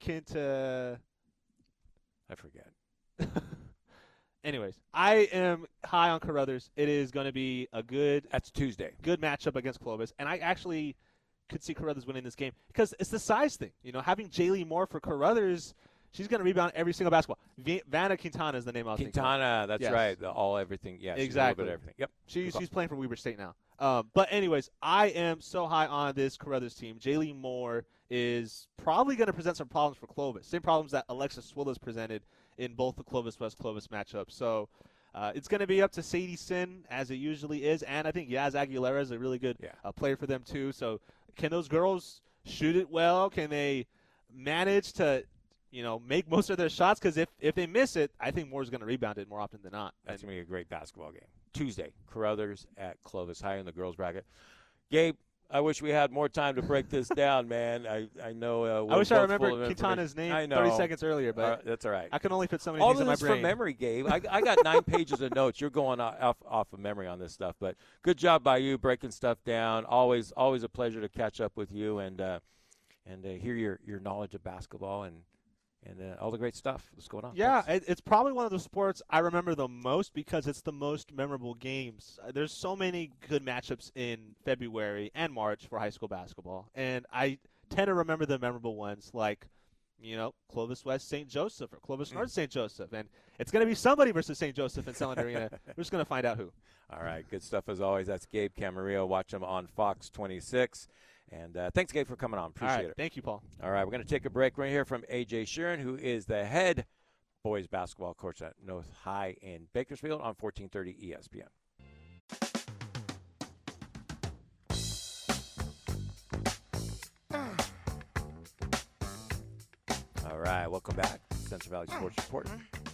forget. Anyways, I am high on Carruthers. It is going to be That's Tuesday. Good matchup against Clovis. And I actually could see Carruthers winning this game because it's the size thing. Having Jaylee Moore for Carruthers, she's going to rebound every single basketball. Vanna Quintana is the name I was thinking. Quintana, that's right. Everything. Yes, exactly. A little bit of everything. Yep. She's playing for Weber State now. But anyways, I am so high on this Carruthers team. Jaylee Moore is probably going to present some problems for Clovis. Same problems that Alexis Willis presented in both the Clovis West-Clovis matchups. So it's going to be up to Sadie Sin, as it usually is. And I think Yaz Aguilera is a really good player for them, too. So can those girls shoot it well? Can they manage to make most of their shots? Because if they miss it, I think Moore's going to rebound it more often than not. That's going to be a great basketball game. Tuesday, Carruthers at Clovis High in the girls' bracket. Gabe, I wish we had more time to break this down, man. I know. I wish I remembered Quintana's name 30 seconds earlier, but that's all right. I can only fit so many things in my brain. All this from memory, Gabe. I got 9 pages of notes. You're going off of memory on this stuff, but good job by you breaking stuff down. Always a pleasure to catch up with you and hear your knowledge of basketball and and all the great stuff that's going on. Yeah, it's probably one of the sports I remember the most because it's the most memorable games. There's so many good matchups in February and March for high school basketball, and I tend to remember the memorable ones like, Clovis West St. Joseph or Clovis North St. Joseph, and it's going to be somebody versus St. Joseph in Celent Arena. We're just going to find out who. All right, good stuff as always. That's Gabe Camarillo. Watch him on Fox 26. And thanks, Gabe, for coming on. Appreciate it. Thank you, Paul. All right, we're going to take a break right here from A.J. Sheeran, who is the head boys basketball coach at North High in Bakersfield on 1430 ESPN. All right, welcome back. Central Valley Sports Report.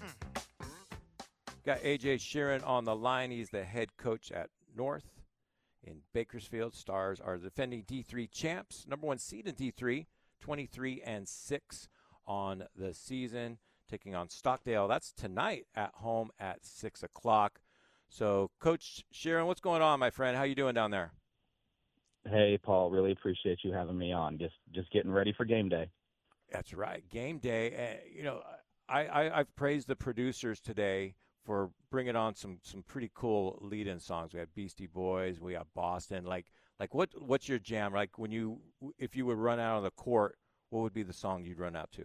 Got A.J. Sheeran on the line. He's the head coach at North in Bakersfield. Stars are defending D3 champs, number one seed in D3, 23-6 on the season, taking on Stockdale. That's tonight at home at 6 o'clock. So, Coach Sheeran, what's going on, my friend? How you doing down there? Hey, Paul. Really appreciate you having me on. Just getting ready for game day. That's right, game day. I've praised the producers today for bringing on some pretty cool lead-in songs. We had Beastie Boys, we have Boston. Like what's your jam? Like if you would run out on the court, what would be the song you'd run out to?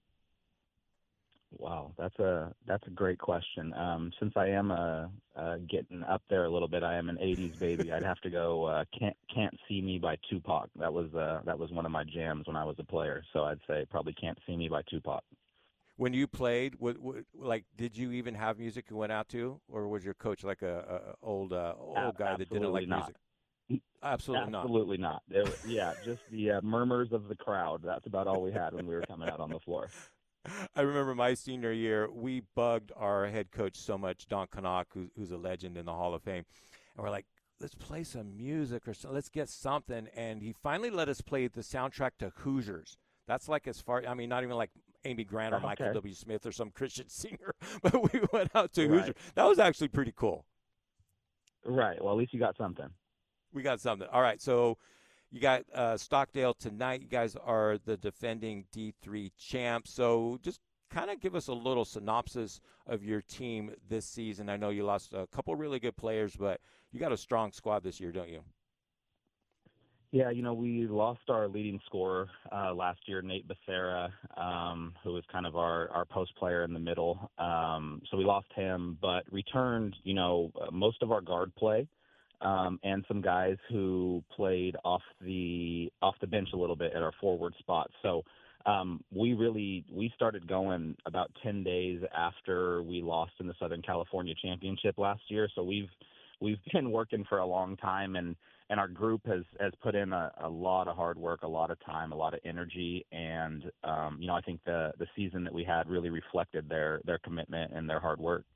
Wow, that's a great question. Since I am getting up there a little bit, I am an '80s baby. I'd have to go "Can't See Me" by Tupac. That was one of my jams when I was a player. So I'd say probably "Can't See Me" by Tupac. When you played, did you even have music you went out to, or was your coach like a old guy that didn't like not. music? Absolutely not. Absolutely not. Just the murmurs of the crowd. That's about all we had when we were coming out on the floor. I remember my senior year, we bugged our head coach so much, Don Canuck, who's a legend in the Hall of Fame, and we're like, let's play some music or let's get something. And he finally let us play the soundtrack to Hoosiers. That's like as far, not even like Amy Grant or Michael W. Smith or some Christian singer, but we went out to Hoosiers. That was actually pretty cool. Right. Well, at least you got something. We got something. All right. So you got Stockdale tonight. You guys are the defending D3 champs. So just kind of give us a little synopsis of your team this season. I know you lost a couple really good players, but you got a strong squad this year, don't you? Yeah, we lost our leading scorer last year, Nate Becerra, who was kind of our post player in the middle. So we lost him, but returned, most of our guard play and some guys who played off the bench a little bit at our forward spot. So we started going about 10 days after we lost in the Southern California Championship last year. So we've been working for a long time, and our group has put in a lot of hard work, a lot of time, a lot of energy, and I think the season that we had really reflected their commitment and their hard work.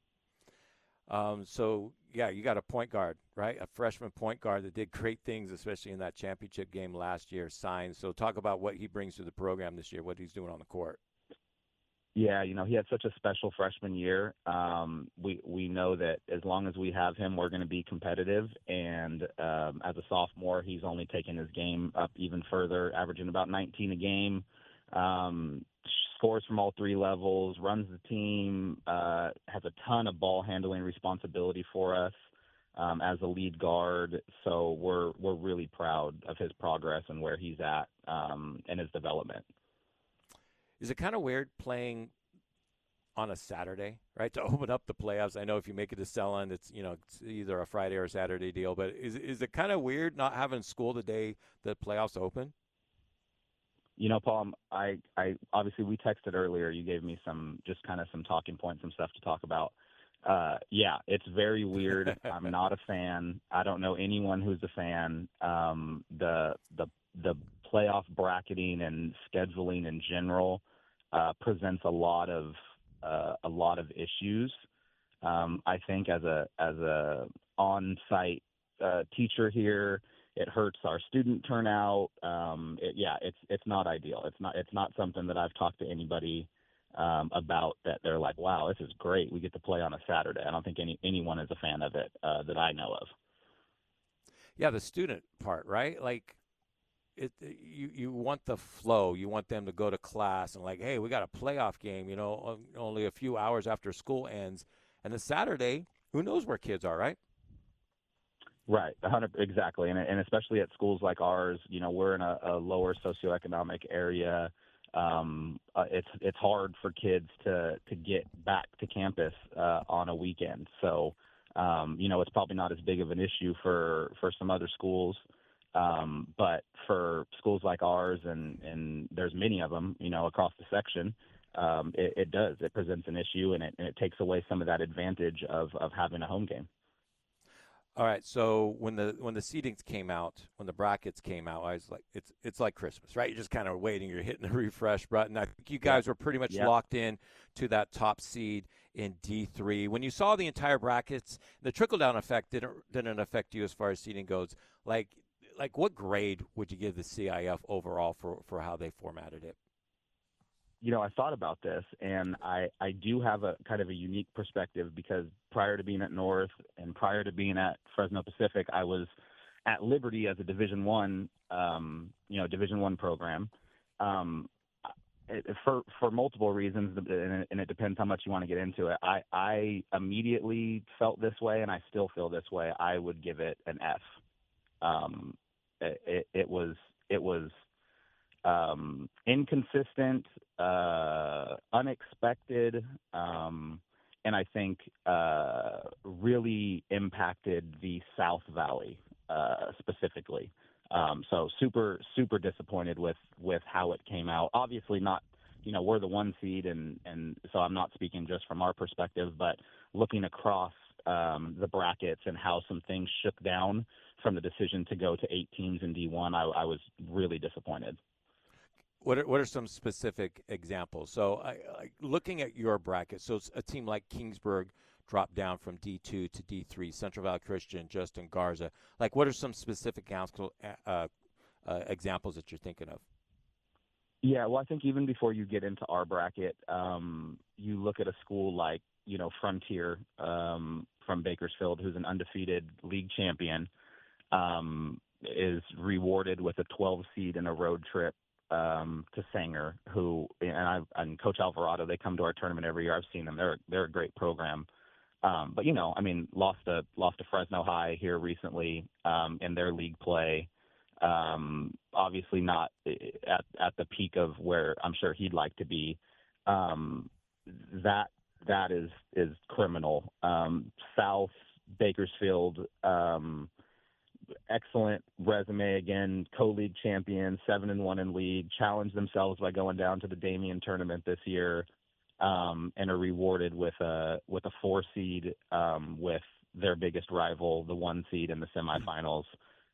So you got a point guard, right? A freshman point guard that did great things, especially in that championship game last year. Signed. So talk about what he brings to the program this year, what he's doing on the court. Yeah, he had such a special freshman year. We know that as long as we have him, we're going to be competitive. And as a sophomore, he's only taken his game up even further, averaging about 19 a game. Scores from all three levels, runs the team, has a ton of ball handling responsibility for us as a lead guard. So we're really proud of his progress and where he's at and his development. Is it kind of weird playing on a Saturday, right, to open up the playoffs? I know if you make it to Celent, it's either a Friday or a Saturday deal. But is it kind of weird not having school the day the playoffs open? Paul, I obviously we texted earlier. You gave me some talking points, some stuff to talk about. Yeah, it's very weird. I'm not a fan. I don't know anyone who's a fan. The playoff bracketing and scheduling in general presents a lot of issues. I think as a on-site teacher here, it hurts our student turnout. It's not ideal. It's not something that I've talked to anybody about that they're like, wow, this is great. We get to play on a Saturday. I don't think anyone is a fan of it that I know of. Yeah, the student part, right? Like, you want the flow. You want them to go to class and like, hey, we got a playoff game, only a few hours after school ends. And the Saturday, who knows where kids are, right? Right, 100 exactly, and especially at schools like ours, we're in a lower socioeconomic area. It's hard for kids to get back to campus on a weekend. So, it's probably not as big of an issue for some other schools, but for schools like ours, and there's many of them, across the section, it does. It presents an issue, and it takes away some of that advantage of having a home game. All right, so when the seedings came out, when the brackets came out, I was like, it's like Christmas, right? You're just kind of waiting, you're hitting the refresh button. I think you guys were pretty much locked in to that top seed in D3. When you saw the entire brackets, the trickle down effect didn't affect you as far as seeding goes. Like what grade would you give the CIF overall for how they formatted it? I thought about this, and I do have a kind of a unique perspective because prior to being at North and prior to being at Fresno Pacific, I was at Liberty as a Division I program. For multiple reasons, and it depends how much you want to get into it. I immediately felt this way, and I still feel this way. I would give it an F. It was inconsistent, unexpected, and I think really impacted the South Valley specifically. So super disappointed with how it came out. Obviously not, we're the 1 seed, and so I'm not speaking just from our perspective, but looking across the brackets and how some things shook down from the decision to go to 8 teams in D1, I was really disappointed. What are some specific examples? So, looking at your bracket, so a team like Kingsburg dropped down from D2 to D3, Central Valley Christian, Justin Garza. Like, what are some specific examples that you're thinking of? Yeah, well, I think even before you get into our bracket, you look at a school like, Frontier from Bakersfield, who's an undefeated league champion, is rewarded with a 12 seed in a road trip to Sanger, who and Coach Alvarado, they come to our tournament every year. I've seen them; they're a great program. But lost to Fresno High here recently in their league play. Obviously not at the peak of where I'm sure he'd like to be. That is criminal. South Bakersfield. Excellent resume again, co-league champion, 7-1 in league, challenged themselves by going down to the Damien tournament this year, and are rewarded with a 4 seed with their biggest rival, the 1 seed in the semifinals.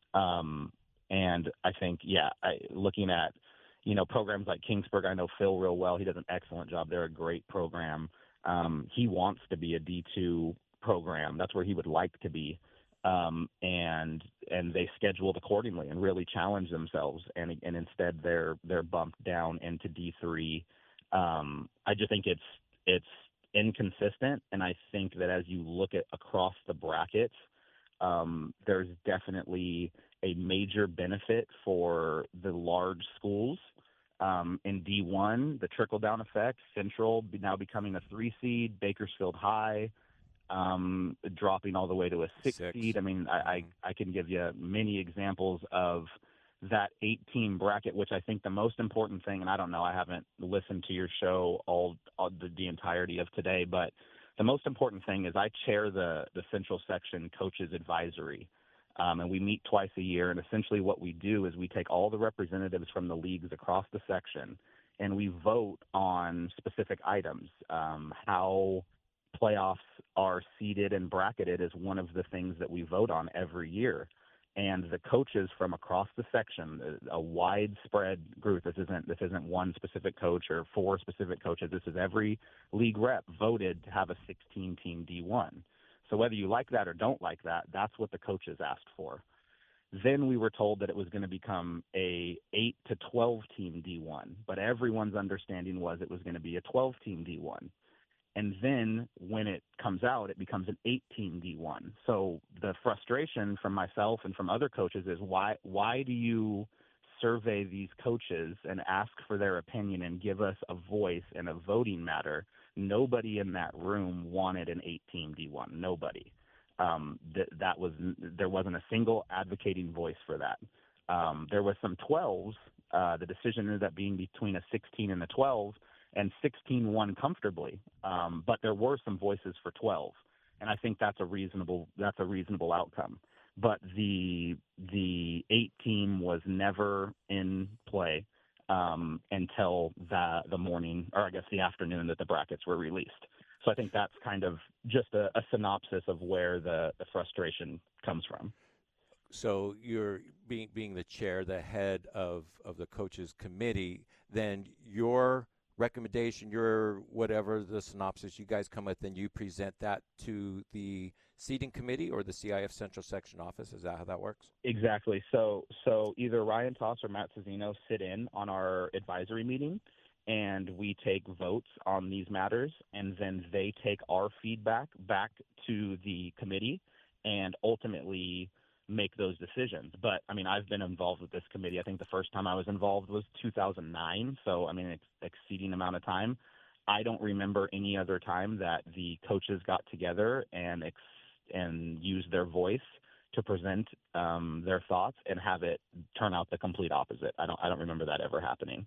And I think, looking at, programs like Kingsburg, I know Phil real well. He does an excellent job. They're a great program. He wants to be a D2 program. That's where he would like to be. And they scheduled accordingly and really challenge themselves. And instead they're bumped down into D3. I just think it's inconsistent. And I think that as you look at across the brackets, there's definitely a major benefit for the large schools. In D1, the trickle down effect, Central now becoming a 3 seed, Bakersfield High, dropping all the way to a 6 seed. I mean, I can give you many examples of that 8-team bracket, which I think the most important thing, and I don't know, I haven't listened to your show all the entirety of today, but the most important thing is I chair the Central Section Coaches Advisory, and we meet twice a year, and essentially what we do is we take all the representatives from the leagues across the section, and we vote on specific items. How playoffs are seeded and bracketed is one of the things that we vote on every year. And the coaches from across the section, a widespread group. This isn't one specific coach or 4 specific coaches. This is every league rep voted to have a 16-team D1. So whether you like that or don't like that, that's what the coaches asked for. Then we were told that it was going to become a 8 to 12-team D1, but everyone's understanding was it was going to be a 12-team D1. And then when it comes out, it becomes an 8-team D1. So the frustration from myself and from other coaches is why do you survey these coaches and ask for their opinion and give us a voice in a voting matter, nobody in that room wanted an 8-team D1. Nobody. There wasn't a single advocating voice for that. There was some 12s. The decision ended up being between a 16 and a 12, and 16 won comfortably. But there were some voices for 12, and I think that's a reasonable outcome. But the 8-team was never in play until the morning, or I guess the afternoon, that the brackets were released. So I think that's kind of just a synopsis of where the frustration comes from. So you're being the chair, the head of the coaches committee, then your recommendation, your whatever the synopsis you guys come with, then you present that to the seating committee or the CIF Central Section office. Is that how that works? Exactly. So either Ryan Toss or Matt Cezzino sit in on our advisory meeting, and we take votes on these matters, and then they take our feedback back to the committee and ultimately make those decisions. But, I mean, I've been involved with this committee. I think the first time I was involved was 2009, so, I mean, exceeding amount of time. I don't remember any other time that the coaches got together and used their voice to present their thoughts and have it turn out the complete opposite. I don't remember that ever happening.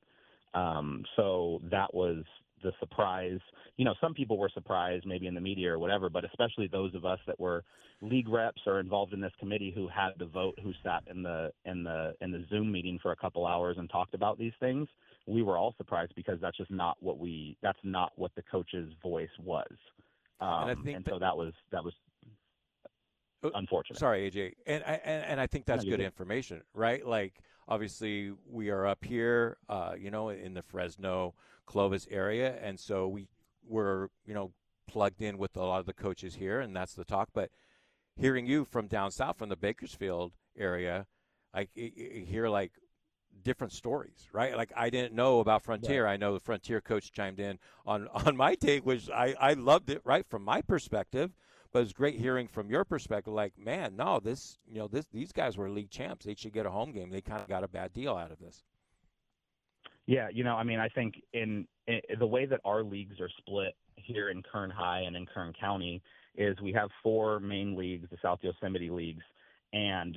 So that was the surprise. You know, some people were surprised, maybe in the media or whatever, but especially those of us that were league reps or involved in this committee who had the vote, who sat in the Zoom meeting for a couple hours and talked about these things. We were all surprised because that's just not what the coach's voice was. So that was unfortunate. Sorry, AJ. And I think that's good information, right? Like, obviously, we are up here, in the Fresno, Clovis area, and so we're plugged in with a lot of the coaches here, and that's the talk. But hearing you from down south, from the Bakersfield area, I hear like different stories, right? Like, I didn't know about Frontier. Right. I know the Frontier coach chimed in on my take, which I loved it, right, from my perspective. But it's great hearing from your perspective, like, man, no, these guys were league champs. They should get a home game. They kind of got a bad deal out of this. Yeah, I mean, I think in the way that our leagues are split here in Kern High and in Kern County is we have 4 main leagues, the South Yosemite leagues, and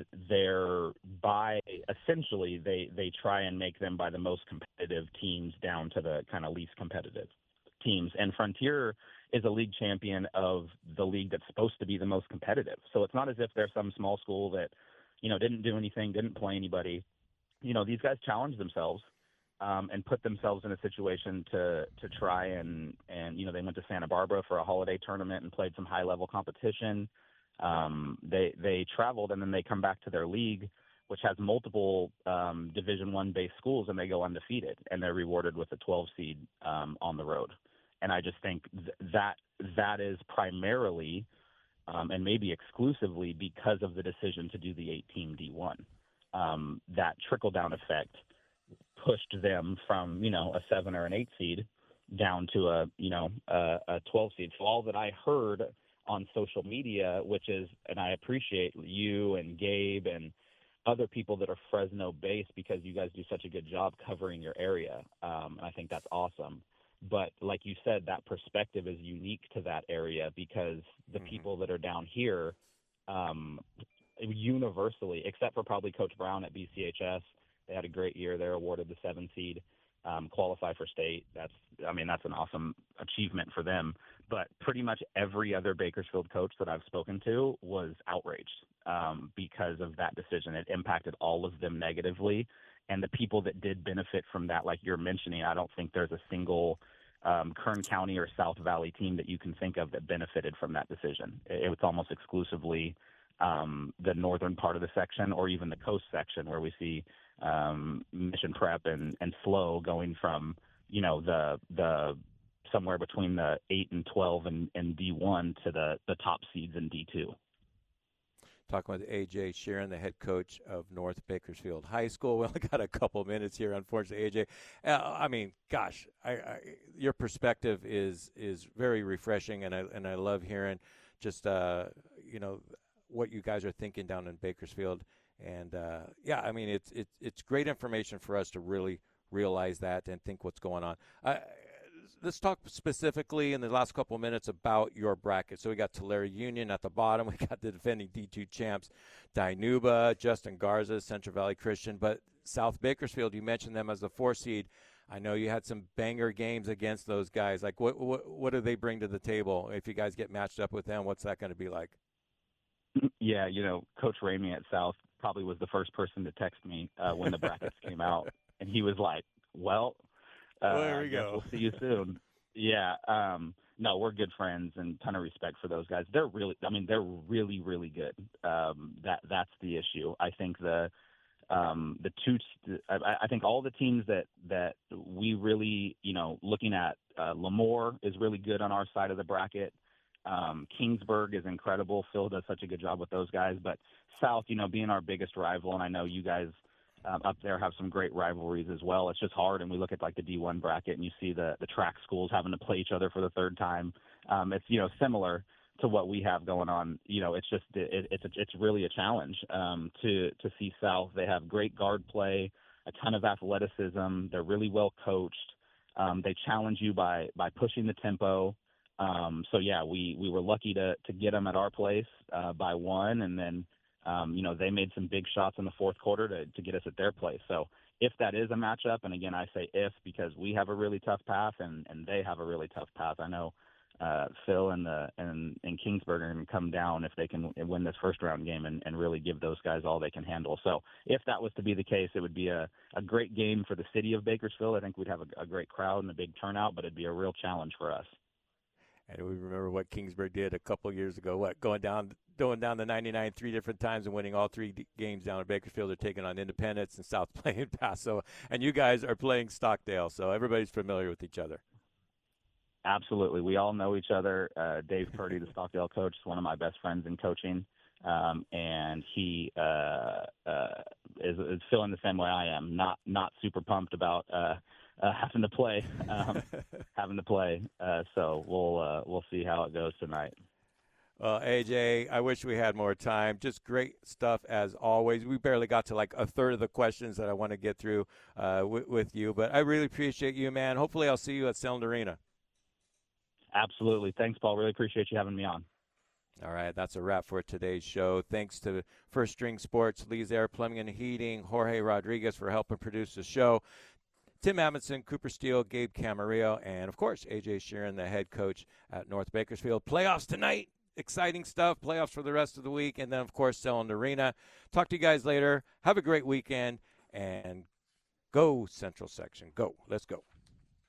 essentially they try and make them by the most competitive teams down to the kind of least competitive teams. And Frontier is a league champion of the league that's supposed to be the most competitive. So it's not as if they're some small school that, didn't do anything, didn't play anybody. These guys challenged themselves and put themselves in a situation to try and they went to Santa Barbara for a holiday tournament and played some high level competition. They traveled, and then they come back to their league, which has multiple Division I based schools, and they go undefeated, and they're rewarded with a 12 seed on the road. And I just think that is primarily and maybe exclusively because of the decision to do the 8-team D1. That trickle-down effect pushed them from, a 7 or an 8 seed down to a 12 seed. So all that I heard on social media, and I appreciate you and Gabe and other people that are Fresno-based because you guys do such a good job covering your area. And I think that's awesome. But like you said, that perspective is unique to that area because the people that are down here universally, except for probably Coach Brown at BCHS, they had a great year. They're awarded the 7 seed, qualify for state. That's an awesome achievement for them. But pretty much every other Bakersfield coach that I've spoken to was outraged because of that decision. It impacted all of them negatively. And the people that did benefit from that, like you're mentioning, I don't think there's a single Kern County or South Valley team that you can think of that benefited from that decision. It was almost exclusively the northern part of the section or even the coast section where we see Mission Prep and SLO going from, the somewhere between the 8 and 12 and D1 to the top seeds in D2. Talking with AJ Sheeran, the head coach of North Bakersfield High School. We only got a couple minutes here, unfortunately, AJ. Your perspective is very refreshing, and I love hearing just what you guys are thinking down in Bakersfield. And yeah, I mean, it's great information for us to really realize that and think what's going on. Let's talk specifically in the last couple of minutes about your bracket. So we got Tulare Union at the bottom. We got the defending D2 champs, Dinuba, Justin Garza, Central Valley Christian. But South Bakersfield, you mentioned them as the 4 seed. I know you had some banger games against those guys. Like, what do they bring to the table? If you guys get matched up with them, what's that going to be like? Yeah, Coach Ramey at South probably was the first person to text me when the brackets came out. And he was like, well, there we go. We'll see you soon. Yeah. No, we're good friends and ton of respect for those guys. They're really really good. That's the issue. I think I think all the teams that we really, looking at, Lemoore is really good on our side of the bracket. Kingsburg is incredible. Phil does such a good job with those guys, but South, being our biggest rival, and I know you guys up there have some great rivalries as well. It's just hard, and we look at like the D1 bracket, and you see the track schools having to play each other for the third time. It's similar to what we have going on. It's just it's really a challenge to see South. They have great guard play, a ton of athleticism. They're really well coached. They challenge you by pushing the tempo. So yeah, we were lucky to get them at our place by 1, and then they made some big shots in the fourth quarter to get us at their place. So if that is a matchup, and again, I say if because we have a really tough path and they have a really tough path. I know Phil and Kingsburg are going to come down if they can win this first round game and really give those guys all they can handle. So if that was to be the case, it would be a great game for the city of Bakersfield. I think we'd have a great crowd and a big turnout, but it'd be a real challenge for us. And we remember what Kingsburg did a couple of years ago, going down the 99 3 different times and winning all 3 games down at Bakersfield. They're taking on Independence and South playing Paso. And you guys are playing Stockdale, so everybody's familiar with each other. Absolutely. We all know each other. Dave Purdy, the Stockdale coach, is one of my best friends in coaching. And he is feeling the same way I am, not super pumped about having to play. So we'll see how it goes tonight. Well, AJ, I wish we had more time. Just great stuff as always. We barely got to like a third of the questions that I want to get through with you, but I really appreciate you, man. Hopefully I'll see you at Selland Arena. Absolutely. Thanks, Paul. Really appreciate you having me on. All right, that's a wrap for today's show. Thanks to First String Sports, Lee's Air Plumbing and Heating, Jorge Rodriguez for helping produce the show, Tim Amundsen, Cooper Steele, Gabe Camarillo, and, of course, AJ Sheeran, the head coach at North Bakersfield. Playoffs tonight. Exciting stuff. Playoffs for the rest of the week. And then, of course, Selland Arena. Talk to you guys later. Have a great weekend. And go Central Section. Go. Let's go.